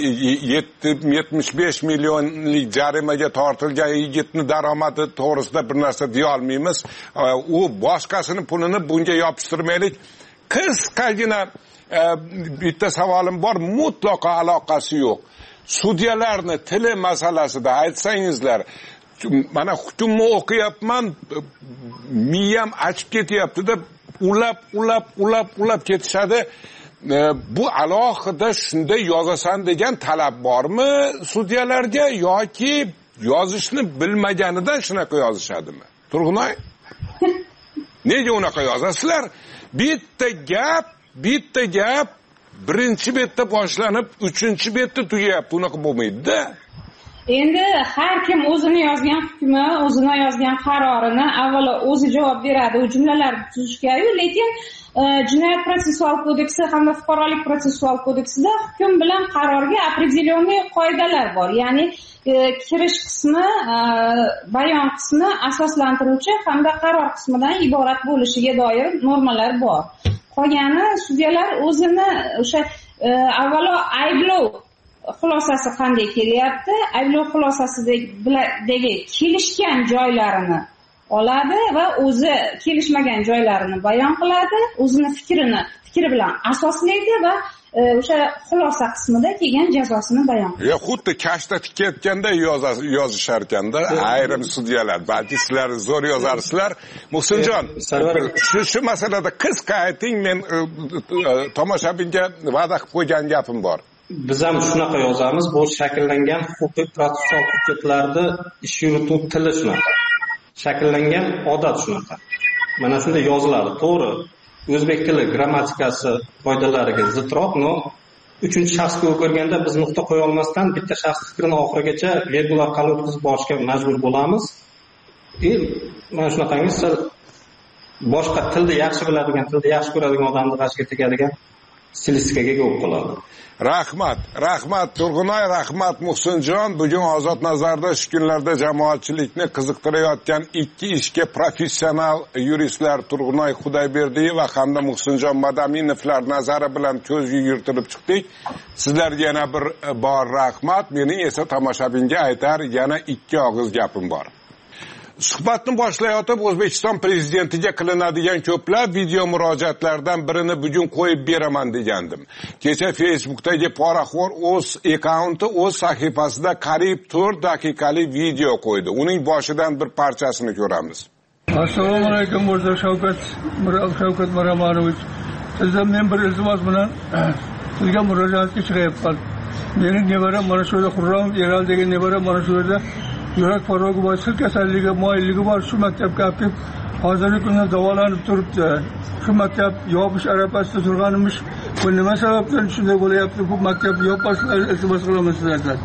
75 millionlik jarimaga tortilgan yigitni daromadi to'g'risida bir narsa deya olmaymiz. U boshqasini pulini bunga yopishtirmaylik. Qisqagina bitta savolim bor, mutlaqo aloqasi yo'q. Sudyalarni tili masalasida aytsangizlar, mana hukmni o'qiyapman, miyam achib ketyapti-da, ulab ketishadi. Bu alohida shunday yozasan degan talab bormi sudyalarga yoki yozishni bilmaganidan shunaqa yozishadimi? Turg'unay, nega unaqa yozasizlar? Bitta gap birinchi betda boshlanib, 3-betda tugayapti. Unaqa bo'lmaydi-da. Endi har kim o'zini yozgan hukmi, o'zini yozgan qarorini avvalo o'zi javob beradi. U jumlalarni tuzishga-yu, lekin Jinoyat protsessual kodeksi hamda Fuqarolik protsessual kodeksida hukm bilan qarorga определенный qoidalar bor. Ya'ni kirish qismi, bayon qismi asoslantiruvchi hamda qaror qismidan iborat bo'lishiga doir normalar bor. Qolgani sudyalar o'zini o'sha avvalo ayblov xulosasi qanday kelyapti, ayblov xulosasidagi kelishgan joylarini oladi va o'zi kelishmagan joylarini bayon qiladi, o'zini fikri bilan asoslaydi va o'sha xulosa qismida kelgan jazosini bayon qiladi. Xuddi kashta tikayotganda yozishar ekanda ayrim sudyalar, balki sizlar zo'r yozarsizlar. Muhsinjon, shu masalada qisqa ayting, men tomoshabinga va'da qilib qo'ygan gapim bor. Biz ham shunaqa yozamiz, bu shakllangan huquqiy protsessual hujjatlarda ish yurituv tili shunaqa. Shakllangan odat shunaqa. Mana shunday yoziladi. To'g'ri, o'zbek tili grammatikasi qoidalariga zidroq, no 3-shaxsga o'girganda biz nuqta qo'ya olmasdan bitta shaxs fikrini oxirigacha virgul orqali o'tkazib borishga majbur bo'lamiz. Mana shunaqangi boshqa tilni yaxshi biladigan, tilni yaxshi ko'radigan odamni g'ashiga tegadigan stilistikaga bo'lib qoladi. Rahmat Turg'unay, rahmat Muhsinjon. Bugun Ozod nazarda shu kunlarda jamoatchilikni qiziqtirayotgan ikki ishga professional yuristlar Turg'unay Xudoyberdiyev va hamda Muhsinjon Madaminovlar nazari bilan ko'z yugurtirib chiqdik. Sizlarga yana bir bor rahmat. Mening esa tomoshabinga aytar yana ikki og'iz gapim bor. Suhbatni boshlayotib O'zbekiston prezidentiga qilinadigan ko'plab video murojaatlardan birini bugun qo'yib beraman degandim. Kecha Facebookdagi poraxo'r o'z akkaunti, o'z sahifasida qariyb 4 daqiqalik video qo'ydi. Uning boshidan bir parchasini ko'ramiz. Assalomu alaykum, Mirzo Shavkat Miromonovich. Sizdan men bir iltimos bilan sizga murojaatga chiqyapman. Mening nevaram mana shu yerda Xurram Eral degan nevaram mana shu yerda yurak farogi bor, sil kasalligi, moyilligi bor, shu maktabga olib kelib hozirgi kunda davolanib turibdi. Shu maktab yopish arafasida turganimiz, bu nima sababdan shunday bo'layapti? Bu maktabni yopmaslar, iltimos qilaman sizlardan.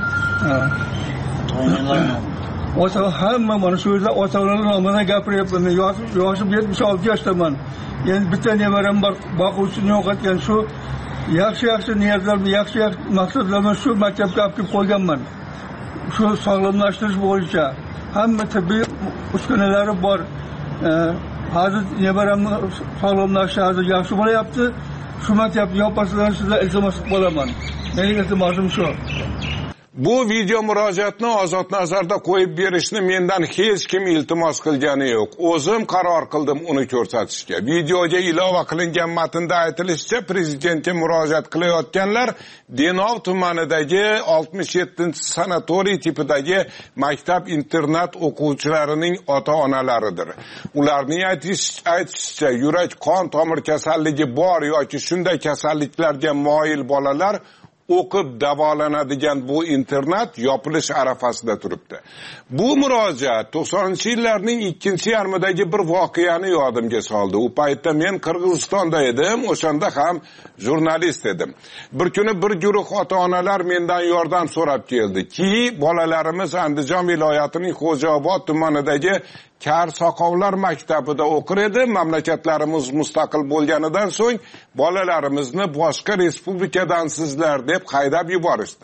Ota hamma mana shu yerda ota-onalar nomidan gapiryapman. Men yoshim 76 yoshdaman. Endi bitta nevaram bor, boquvchini yo'qotgan shu yaxshi niyatlarni, yaxshi maqsadlarni shu maktabga olib kelib qo'yganman. Shu sog'lomlashtirish bo'yicha hamma tibbiy uskunalari bor. Hozir nevaramni sog'lomlashishi hozir yaxshi bo'lyapti. Shu maktabni yopasizlar, sizlar iltimos qilib qolaman. Mening iltimosim shu. Bu video murojaatni Ozod nazarda qo'yib berishni mendan hech kim iltimos qilgani yo'q. O'zim qaror qildim uni ko'rsatishga. Videoga ilova qilingan matnda aytilishicha, prezidentga murojaat qilayotganlar Denov tumanidagi 67-sanatoriy tipidagi maktab-internat o'quvchilarining ota-onalaridir. Ularning aytishicha, yurak-qon tomir kasalligi bor yoki shunday kasalliklarga moyil bolalar o'qib davolanadigan bu internat yopilish arafasida turibdi. Bu murojaat 90-yillarning ikkinchi yarmidagi bir voqeani yodimga soldi. U paytda men Qirg'izistonda edim, o'shanda ham jurnalist edim. Bir kuni bir guruh ota-onalar mendan yordam so'rab keldi. Bolalarimiz Andijon viloyatining Xo'jaobod tumanidagi Kar Soqovlar maktabida o'qir edi. Mamlakatlarimiz mustaqil bo'lganidan so'ng bolalarimizni boshqa respublikadansizlar deb haydab yuborishdi.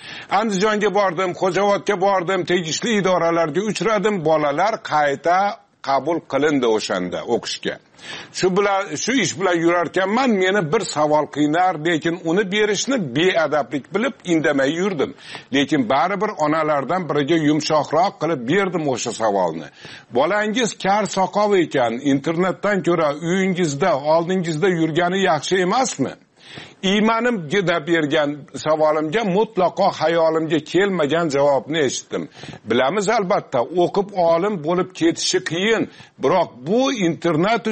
Andijonga bordim, Xo'jaobodga bordim, tegishli idoralarga uchradim, bolalar qayta qabul qilindi o'shanda o'qishga. Shu ish bilan yurarkanman, meni bir savol qiynar, lekin uni berishni beadablik bilib indamay yurdim. Lekin baribir onalardan biriga yumshoqroq qilib berdim o'sha savolni. Bolangiz kar soqov ekan, internetdan ko'ra uyingizda, oldingizda yurgani yaxshi emasmi? Iymanimga bergan savolimga mutlaqo hayolimga kelmagan javobni eshitdim. Bilamiz albatta, o'qib olim bo'lib ketishi qiyin, biroq bu internet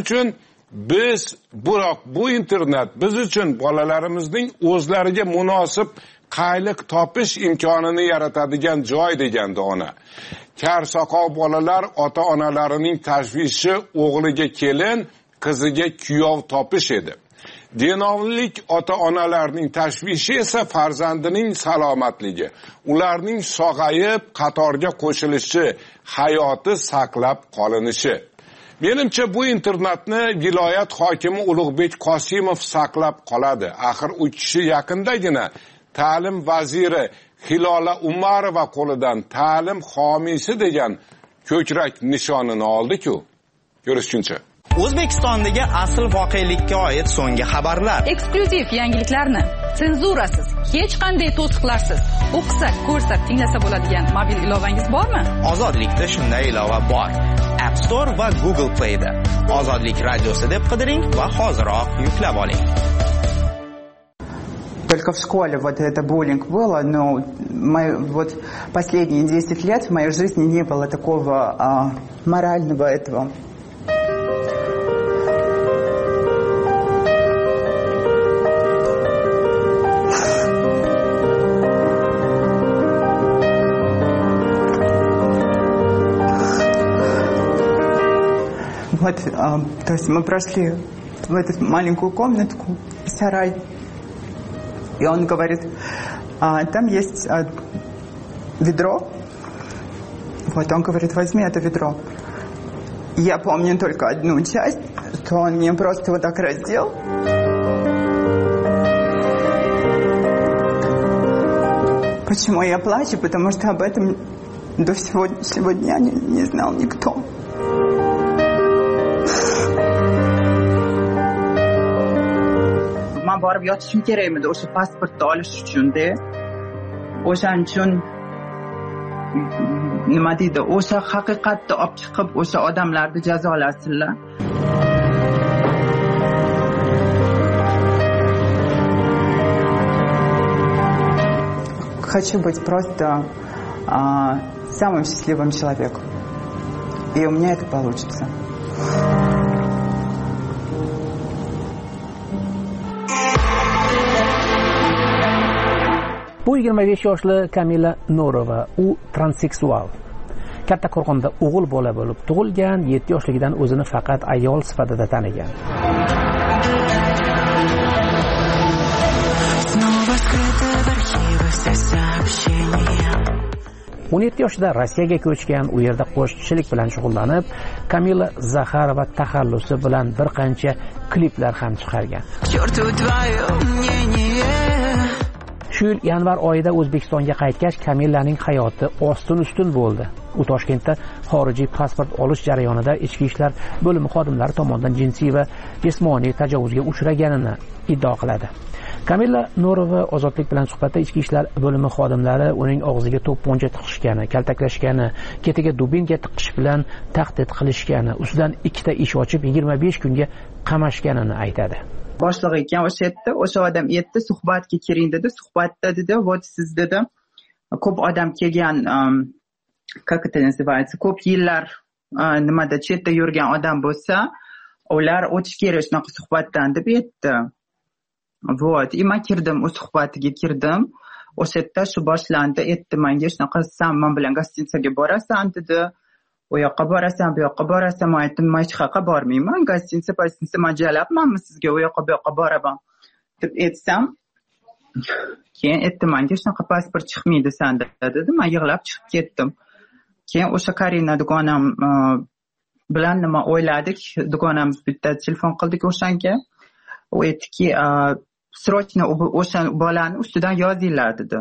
uchun bolalarimizning o'zlariga munosib qayliq topish imkonini yaratadigan joy degandi ona. Kar soqov bolalar ota-onalarining tashvishi o'g'liga kelin, qiziga kuyov topish edi. Denovlik ota-onalarning tashvishi esa farzandining salomatligi, ularning sog'ayib qatorga qo'shilishi, hayoti saqlab qolinishi. Menimcha bu internetni viloyat hokimi Ulug'bek Qosimov saqlab qoladi. Axir u kishi yaqindagina ta'lim vaziri Hilola Umarova qo'lidan ta'lim homiysi degan ko'krak nishonini oldi-ku. Ko'rishguncha. O'zbekistondagi asl voqelikka oid so'nggi xabarlar. Eksklyuziv yangiliklarni senzurasiz, hech qanday to'siqlarsiz o'qisak, ko'rsak, tinglasa bo'ladigan mobil ilovangiz bormi? Ozodlikda shunday ilova bor. App Store va Google Play'da. Ozodlik radiosi deb qidiring va hoziroq yuklab oling. Только в школе вот это буллинг было, но вот последние 10 лет в моей жизни не было такого морального этого. Вот, то есть мы прошли в эту маленькую комнатку, сарай, и он говорит, там есть ведро, вот он говорит, возьми это ведро. Я помню только одну часть, что он меня просто вот так раздел. Почему я плачу? Потому что об этом до сегодняшнего дня не знал никто. Men borib yotishim kerak edi o'sha pasportni olish uchun-da. O'shaning uchun nima deydi, o'sha haqiqatni olib chiqib o'sha odamlarni jazolasinlar. Хочу быть просто самым счастливым человеком. И у меня это получится. Bu 25 yoshli Kamila Norova, u transseksual. Kattaqo'rg'onda o'g'il bola bo'lib tug'ilgan, 7 yoshligidan o'zini faqat ayol sifatida tanigan. 17 yoshida Rossiyaga ko'chgan, u yerda qo'shiqchilik bilan shug'ullanib, Kamila Zaxarova taxallusi bilan bir qancha kliplar ham chiqargan. Shu yil yanvar oyida O'zbekistonga qaytgach, Kamilaning hayoti ostin-ustun bo'ldi. U Toshkentda xorijiy pasport olish jarayonida ichki ishlar bo'limi xodimlari tomonidan jinsiy va jismoniy tajovuzga uchraganini iddao qiladi. Kamila Norova ozodlik bilan suhbatda ichki ishlar bo'limi xodimlari uning og'ziga to'pponcha tiqishgani, kaltaklashgani, ketiga dubinka tiqish bilan tahdid qilishgani, ustidan 2 ta ish ochib 25 kunga qamashganini aytadi. Boshlig'i ekan o'sha odam aytdi, suhbatga kiring dedi. Suhbatda dedi, "Вот siz dedi, ko'p odam kelgan, как это называется, ko'p yillar nimada chetda yurgan odam bo'lsa, ular o'tish kerak shunaqa suhbatdan" deb aytdi. Вот, и men kirdim, u suhbatiga kirdim. O'sha yerda shu boshlandi, aytdi menga shunaqa, "Sen men bilan gostinitsaga borasan" dedi. "U yoqqa borasan, bu yoqqa borasan." Men aytdim, "Men hech qayerga bormayman. Gostinitsa men jalabmanmi sizga, u yoqqa bu yoqqa boraman" deb aytsam, keyin aytdi menga, "Shunaqa pasport chiqmaydi senda" dedi. Men yig'lab chiqib ketdim. Keyin o'sha Karina dugonam bilan nima o'yladik, dugonamiz bitta telefon qildik o'shanga. U aytdiki, "Срочно o'sha bolani ustidan yozinglar" dedi.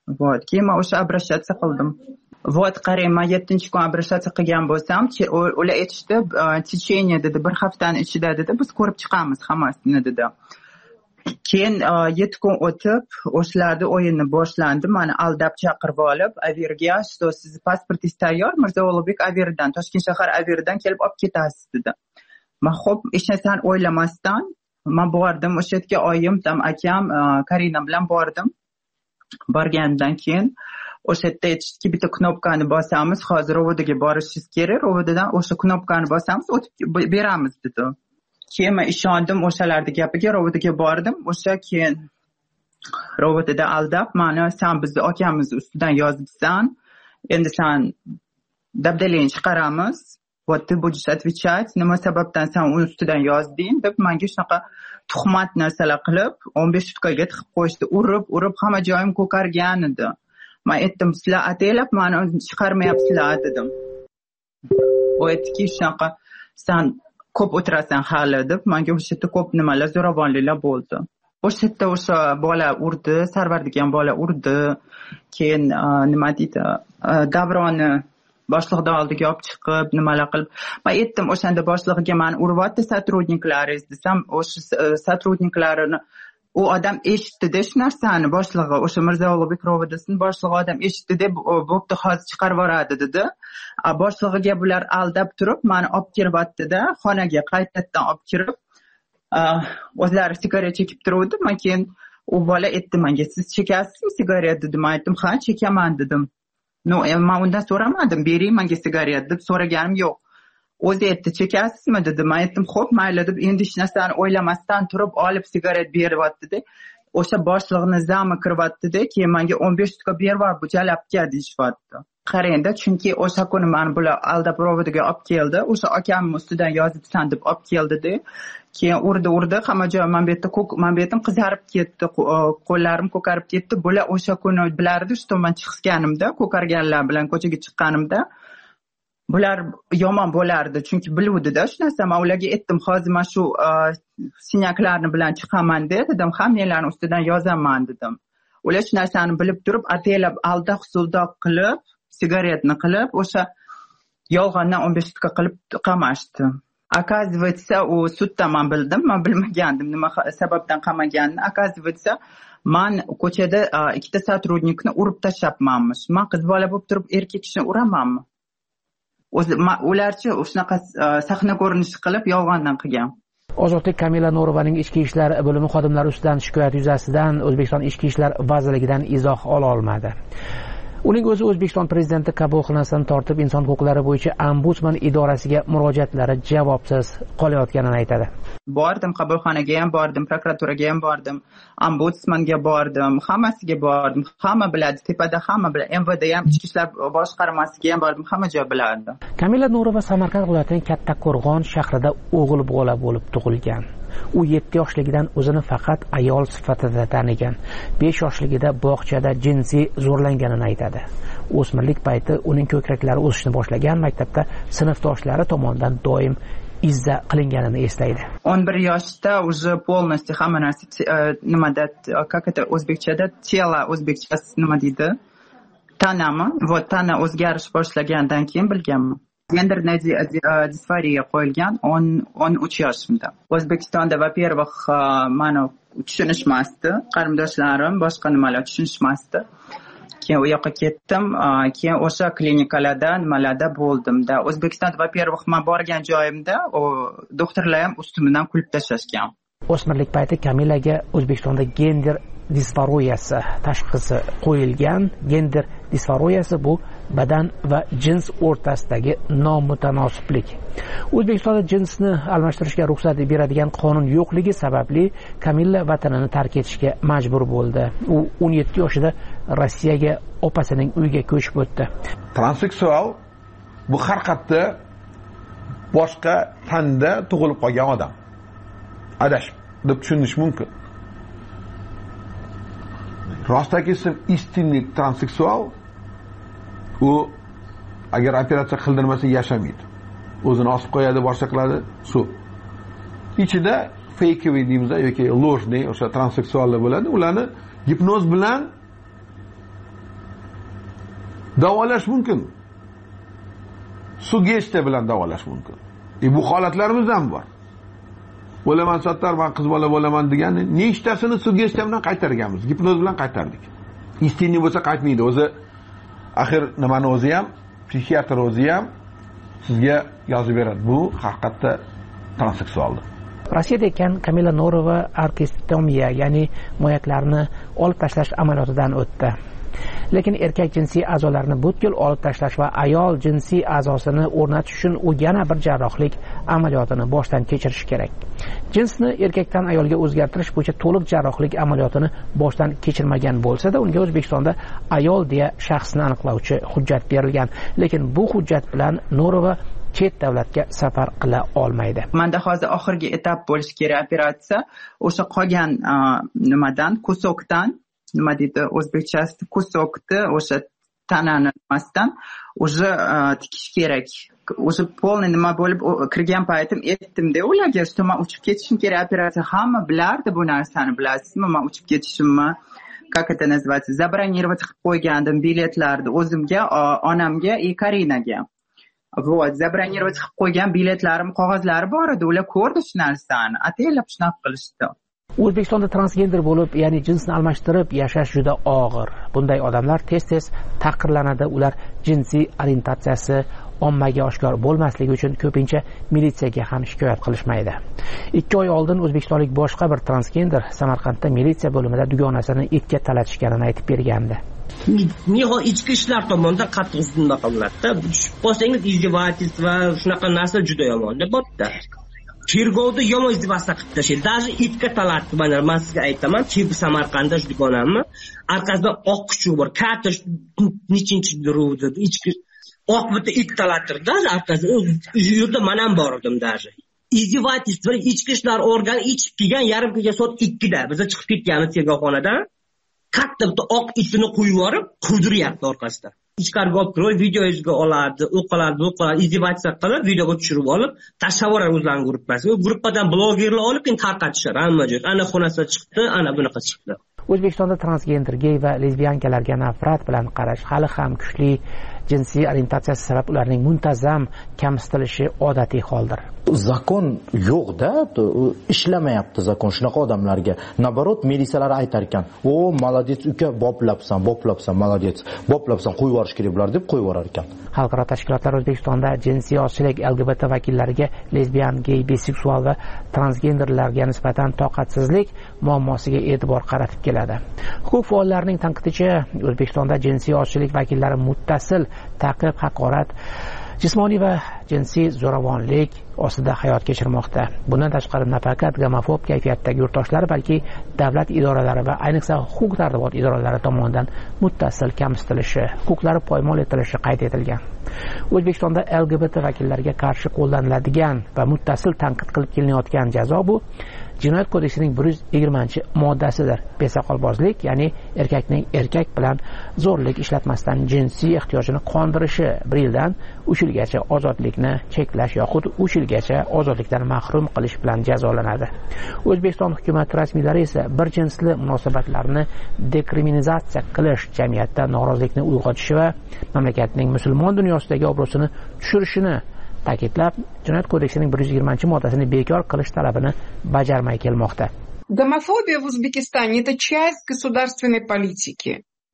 Вот, keyin men o'sha обращаться qildim. Вот, qarang, men 7-kun обращаться qilgan bo'lsam, ular aytishdi, tечение dedi, bir haftani ichida dedi, biz ko'rib chiqamiz hammasini dedi. Keyin 7 kun o'tib, o'shalarning o'yini boshlandi. Meni aldab chaqirib olib, averga, что siz pasportingiz tayyor, Mirzo Ulug'bek averdan, Toshkent shahar averdan kelib olib ketasiz dedi. Men xo'p, hech narsani o'ylamasdan men bordim, o'sha yerga oyim, akam, Karina bilan bordim. Borgandan keyin o'sha yerda aytishdiki, bitta knopkani bosamiz, hozir rovodaga borishingiz kerak, rovodadan o'sha knopkani bosamiz, o'tib beramiz dedi. Keyin men ishondim o'shalarning gapiga, rovodaga bordim. O'sha keyin rovodada aldab, meni sen bizni akamizni ustidan yozibsan, endi sen dabdalangni chiqaramiz. Вот ты будешь отвечать, nima sababdan sen uni ustidan yozding deb menga shunaqa tuhmat narsalar qilib 15 sutkaga tiqib qo'yishdi. Urib hamma joyim ko'kargan edi. Men aytdim, sizlar ataylab meni chiqarmayapsizlar dedim. U aytdiki, shunaqa sen ko'p o'tirasan hali deb menga o'sha yerda ko'p nimalar zo'ravonliklar bo'ldi. O'sha yerda o'sha bola urdi, Sarvar degan bola urdi. Keyin nima deydi, Davronni boshliqdan oldiga olib chiqib, nimalar qilib. Men aytdim, o'shanda boshlig'iga meni uryapti сотрудниklaringiz desam, o'sha сотрудниklarini u odam eshitdi-da shu narsani, boshlig'i, o'sha Mirzo Ulug'bek rovodasining boshlig'i odam eshitdi-da, bo'pti, hozir chiqarib yuboradi dedi. Boshlig'iga bular aldab turib, meni olib kiryapti-da, xonaga qaytadan olib kirib, o'zlari sigaret chekib turuvdi. Men keyin u bola aytdi menga, siz chekasizmi sigaret dedim. Men aytdim, ha, chekaman dedim. No, men undan so'ramadim, bering menga sigaret deb so'raganim yo'q. O'zi aytdi, chekasizmi dedi. Men aytdim, xo'p, mayli deb, endi hech narsani o'ylamasdan turib olib sigaret beryapti-da. O'sha boshlig'ini zami kiryapti-da, keyin menga 15 sutka beryapti, bu jalabga deyishyapti. Qarangda, chunki o'sha kuni meni bular aldab rovodaga olib keldi. O'sha akamning ustidan yozibsan deb olib keldi-da. Keyin urdi, hamma joy men bu yetim qizarib ketdi, qo'llarim ko'karib ketdi. Bular o'sha kuni bilardi, shu men chiqganimda, ko'karganlar bilan ko'chaga chiqqanimda bular yomon bo'lardi, chunki biluvdi-da shu narsa. Men ularga aytdim, hozir men shu sinyaklarni bilan chiqaman dedim, hammalarning ustidan yozaman dedim. Ular shu narsani bilib turib, ataylab aldoq-suldoq qilib, sigaretni qilib, o'sha yolg'ondan 15 sutka qilib qamashdi. Оказывается, u sudda men bildim, men bilmagandim nima sababdan qamaganini. Оказывается, men ko'chada ikkita сотрудникni urib tashlabmanmish. Men qiz bola bo'lib turib erkak kishini uramanmi? O'zi ularchi shunaqa sahna ko'rinishi qilib yolg'ondan qilgan. Ozodbek Kamila No'rovaning ichki ishlar bo'limi xodimlari ustidan shikoyat yuzasidan O'zbekiston ichki ishlar vazirligidan izoh ola olmadi. Uning o'zi O'zbekiston prezidenti qabulxonasidan tortib inson huquqlari bo'yicha ombudsman idorasiga murojaatlari javobsiz qolayotganini aytadi. Bordim, qabulxonaga ham bordim, prokuraturaga ham bordim, ombudsmanga bordim, hammasiga bordim. Hamma biladi, tepada hamma biladi. MVD ham, ichki ishlar boshqarmasiga ham bordim, hamma joy biladi. Kamila No'rova Samarqand viloyatining Kattaqo'rg'on shahrida o'g'il bola bo'lib tug'ilgan. U 7 yoshligidan o'zini faqat ayol sifatida tanigan. 5 yoshligida bog'chada jinsiy zo'rlanganini aytadi. O'smirlik payti uning ko'kraklari o'sishni boshlagan, maktabda sinfdoshlari tomonidan doim izza qilinganini eslaydi. 11 yoshda уже полностью hamma narsa nimada, как это o'zbekchada, tela o'zbekchasi nima deydi? Tanami, вот tana o'zgarish boshlagandan keyin bilganman. Genderная disforiya qo'yilgan 13 yoshimda. O'zbekistonda, во-первых, meni tushunishmasdi, qarindoshlarim boshqa nimalar tushunishmasdi. Keyin u yoqqa ketdim, keyin o'sha klinikalarda nimalarda bo'ldimda. O'zbekistonda, во-первых, men borgan joyimda doktorlar ham ustimdan kulib tashlashgan. O'smirlik payti Kamilaga O'zbekistonda gender disforiyasi tashxisi qo'yilgan. Gender disforiyasi bu badan va jins o'rtasidagi nomutanosiblik. O'zbekistonda jinsni almashtirishga ruxsat beradigan qonun yo'qligi sababli Kamilla vatanini tark etishga majbur bo'ldi. U 17 yoshida Rossiyaga opasining uyiga ko'chib o'tdi. Transseksual bu har qayerda boshqa tanda tug'ilib qolgan odam. Adashib deb tushunish mumkin. Rostaki ism istinlik transseksual u agar operatsiya qildirmasa yashamaydi. O'zini osib qo'yadi, boshqa qiladi, shu. Ichida fakeviy deymizda yoki ложный o'sha transseksuallar bo'ladi. Ularni gipnoz bilan Davolash mumkin. Sugestiya bilan davolash mumkin. Bu holatlarimiz ham bor. Bo'laman Sattar, men qiz bola bo'laman degan nechtasini sugestiya bilan qaytarganmiz, gipnoz bilan qaytardik. Istinni bo'lsa qaytmaydi. O'zi axir nimani o'zi ham, psixiatr o'zi ham sizga yozib beradi. Bu haqiqatda transseksualdir. Rossiyada ekan Kamila Norova artestomiya, ya'ni moyaklarni olib tashlash amaliyotidan o'tdi. Lekin erkak jinsiy a'zolarini butkul olib tashlash va ayol jinsiy a'zosini o'rnatish uchun u yana bir jarrohlik amaliyotini boshdan kechirish kerak. Jinsni erkakdan ayolga o'zgartirish bo'yicha to'liq jarrohlik amaliyotini boshdan kechirmagan bo'lsa-da, unga O'zbekistonda ayol deya shaxsni aniqlovchi hujjat berilgan. Lekin bu hujjat bilan Norova chet davlatga safar qila olmaydi. Menda hozir oxirgi etap bo'lish kerak operatsiya. O'sha qolgan nimadan, kusokdan, nima deydi o'zbekchasi, kusokni o'sha tanani nimasidan o'sha tikish kerak. O'sha polni nima bo'lib kirgan paytim aytdim-da ularga, что men uchib ketishim kerak operatsiya. Hamma bilardi bu narsani, bilasizmi? Men uchib ketishimni, как это называется, забронировать qilib qo'ygandim biletlarni o'zimga, onamga и Karinaga. Вот, забронировать qilib qo'ygan biletlarim, qog'ozlari bor edi. Ular ko'rdi shu narsani, ataylab shunaqa qilishdi. O'zbekistonda transgender bo'lib, ya'ni jinsni almashtirib yashash juda og'ir. Bunday odamlar tez-tez taqirlanadi. Ular jinsiy orientatsiyasi ommaga oshkor bo'lmasligi uchun ko'pincha militsiyaga ham shikoyat qilishmaydi. 2 oy oldin o'zbekistonlik boshqa bir transgender Samarqandda militsiya bo'limida dugonasini itga talatishganini aytib bergandi. Niho ichki ishlar tomonidan qattiq hujumlar qilinadi-da. Bo'lsangiz izdevательство, shunaqa narsa juda yomon deb bo'pti. Tergovda yomon izdevательство qilib tashlaydi. Даже itga talatdi. Men sizga aytaman, Samarqandda dugonamni orqasidan oq kuchuk bor. Katta nechinchi ruvda ichki oq bitta it talattirdi. Orqasidan u yerda men ham bor edim даже. Izdevательство ichki ishlar organi ichib kelgan yarim kecha soat 2 da biz chiqib ketganmiz tergovxonadan. Katta bitta oq itini qo'yib yorib, quvdiryapti orqasidan. Ichkariga olib kirib, videoga oladi, o'qiladi, izdevательство qilib, videoga tushirib olib, tashlab o'zlarining gruppasiga. U gruppadan blogerlar olib, keyin tarqatishar hamma joy. Ana xonasida chiqdi, ana bunaqa chiqdi. O'zbekistonda transgender, gey va lesbiyankalarga nafrat bilan qarash hali ham kuchli. Jinsiy orientatsiyasi sabab ularning muntazam kamsitilishi odatiy holdir. Zakon yo'q-da, ishlamayapti zakon shunaqa odamlarga. Nabarot militsiyalar aytar ekan, "O, молодец uka, boplabsan, молодец. Boplabsan, qo'yib yuborish kerak bular" deb qo'yib yuborar ekan. Xalqaro tashkilotlar O'zbekistonda jinsiy ozchilik, LGBT vakillariga lesbiyan, gey, biseksual va transgenderlarga nisbatan toqatsizlik muammosiga e'tibor qaratib keladi. Huquq faollarining tanqidicha, O'zbekistonda jinsiy ozchilik vakillari muttasil ta'qib, haqorat, jismoniy va jinsiy zo'ravonlik ostida hayot kechirmoqda. Bundan tashqari nafaqat gomofob kayfiyatdagi yurtdoshlar, balki davlat idoralari va ayniqsa huquq-tartibot idoralari tomonidan muttasil kamsitilishi, huquqlari poymol etilishi qayd etilgan. O'zbekistonda LGBT vakillariga qarshi qo'llaniladigan va muttasil tanqid qilib kelinayotgan jazo bu Jinoyat kodeksining 120-moddasidir. Besoqolbozlik, ya'ni erkakning erkak bilan zo'rlik ishlatmasdan jinsiy ehtiyojini qondirishi 1 yildan 3 yilgacha ozodlikni cheklash yoxud 3 yilgacha ozodlikdan mahrum qilish bilan jazolanadi. O'zbekiston hukumat rasmiylari esa bir jinsli munosabatlarni dekriminalizatsiya qilish, jamiyatda norozilikni uyg'otishi va mamlakatning musulmon dunyosidagi obro'sini tushirishini ta'kidlab, Jinoyat kodeksining 120-moddasini bekor qilish talabini bajarmay kelmoqda. Гомофобия в Узбекистане – это часть государственной политики.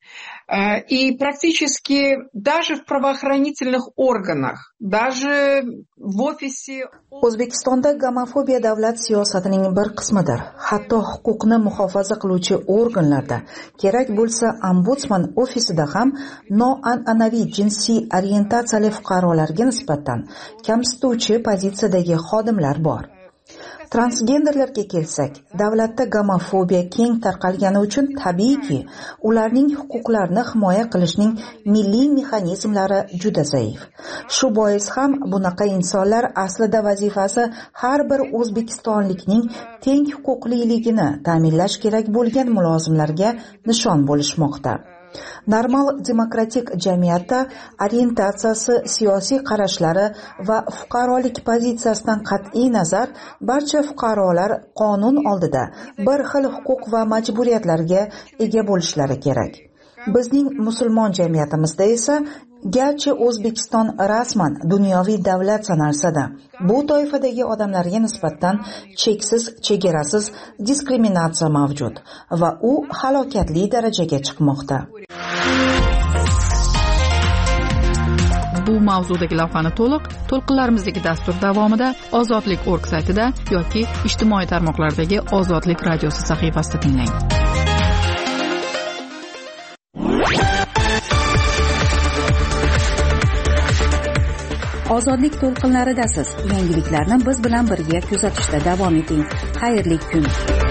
И практически даже в правоохранительных органах, даже в офисе... O'zbekistonda gomofobiya davlat siyosatining bir qismidir. Hatto huquqni muhofaza qiluvchi organlarda, kerak bo'lsa ombudsman ofisida ham noan'anaviy jinsiy orientatsiyali fuqarolarga nisbatan kamsituvchi pozitsiyadagi xodimlar bor. Transgenderlarga kelsak, davlatda gomofobiya keng tarqalgani uchun tabiiyki, ularning huquqlarini himoya qilishning milliy mexanizmlari juda zaif. Shu bois ham bunaqa insonlar aslida vazifasi har bir o'zbekistonlikning teng huquqliligini ta'minlash kerak bo'lgan mulozimlarga nishon bo'lishmoqda. Normal demokratik jamiyatda orientatsiyasi, siyosiy qarashlari va fuqarolik pozitsiyasidan qat'iy nazar barcha fuqarolar qonun oldida bir xil huquq va majburiyatlarga ega bo'lishlari kerak. Bizning musulmon jamiyatimizda esa garchi O'zbekiston rasman dunyoviy davlat sanalsa-da, bu toifadagi odamlarga nisbatan cheksiz, chegarasiz diskriminatsiya mavjud va u halokatli darajaga chiqmoqda. Bu mavzudagi lavhani to'lqinlarimizdagi dastur davomida ozodlik.org saytida yoki ijtimoiy tarmoqlardagi Ozodlik radiosi sahifasida tinglang. Ozodlik to'lqinlaridasiz. Yangiliklarni biz bilan birga kuzatishda davom eting. Xayrli kun.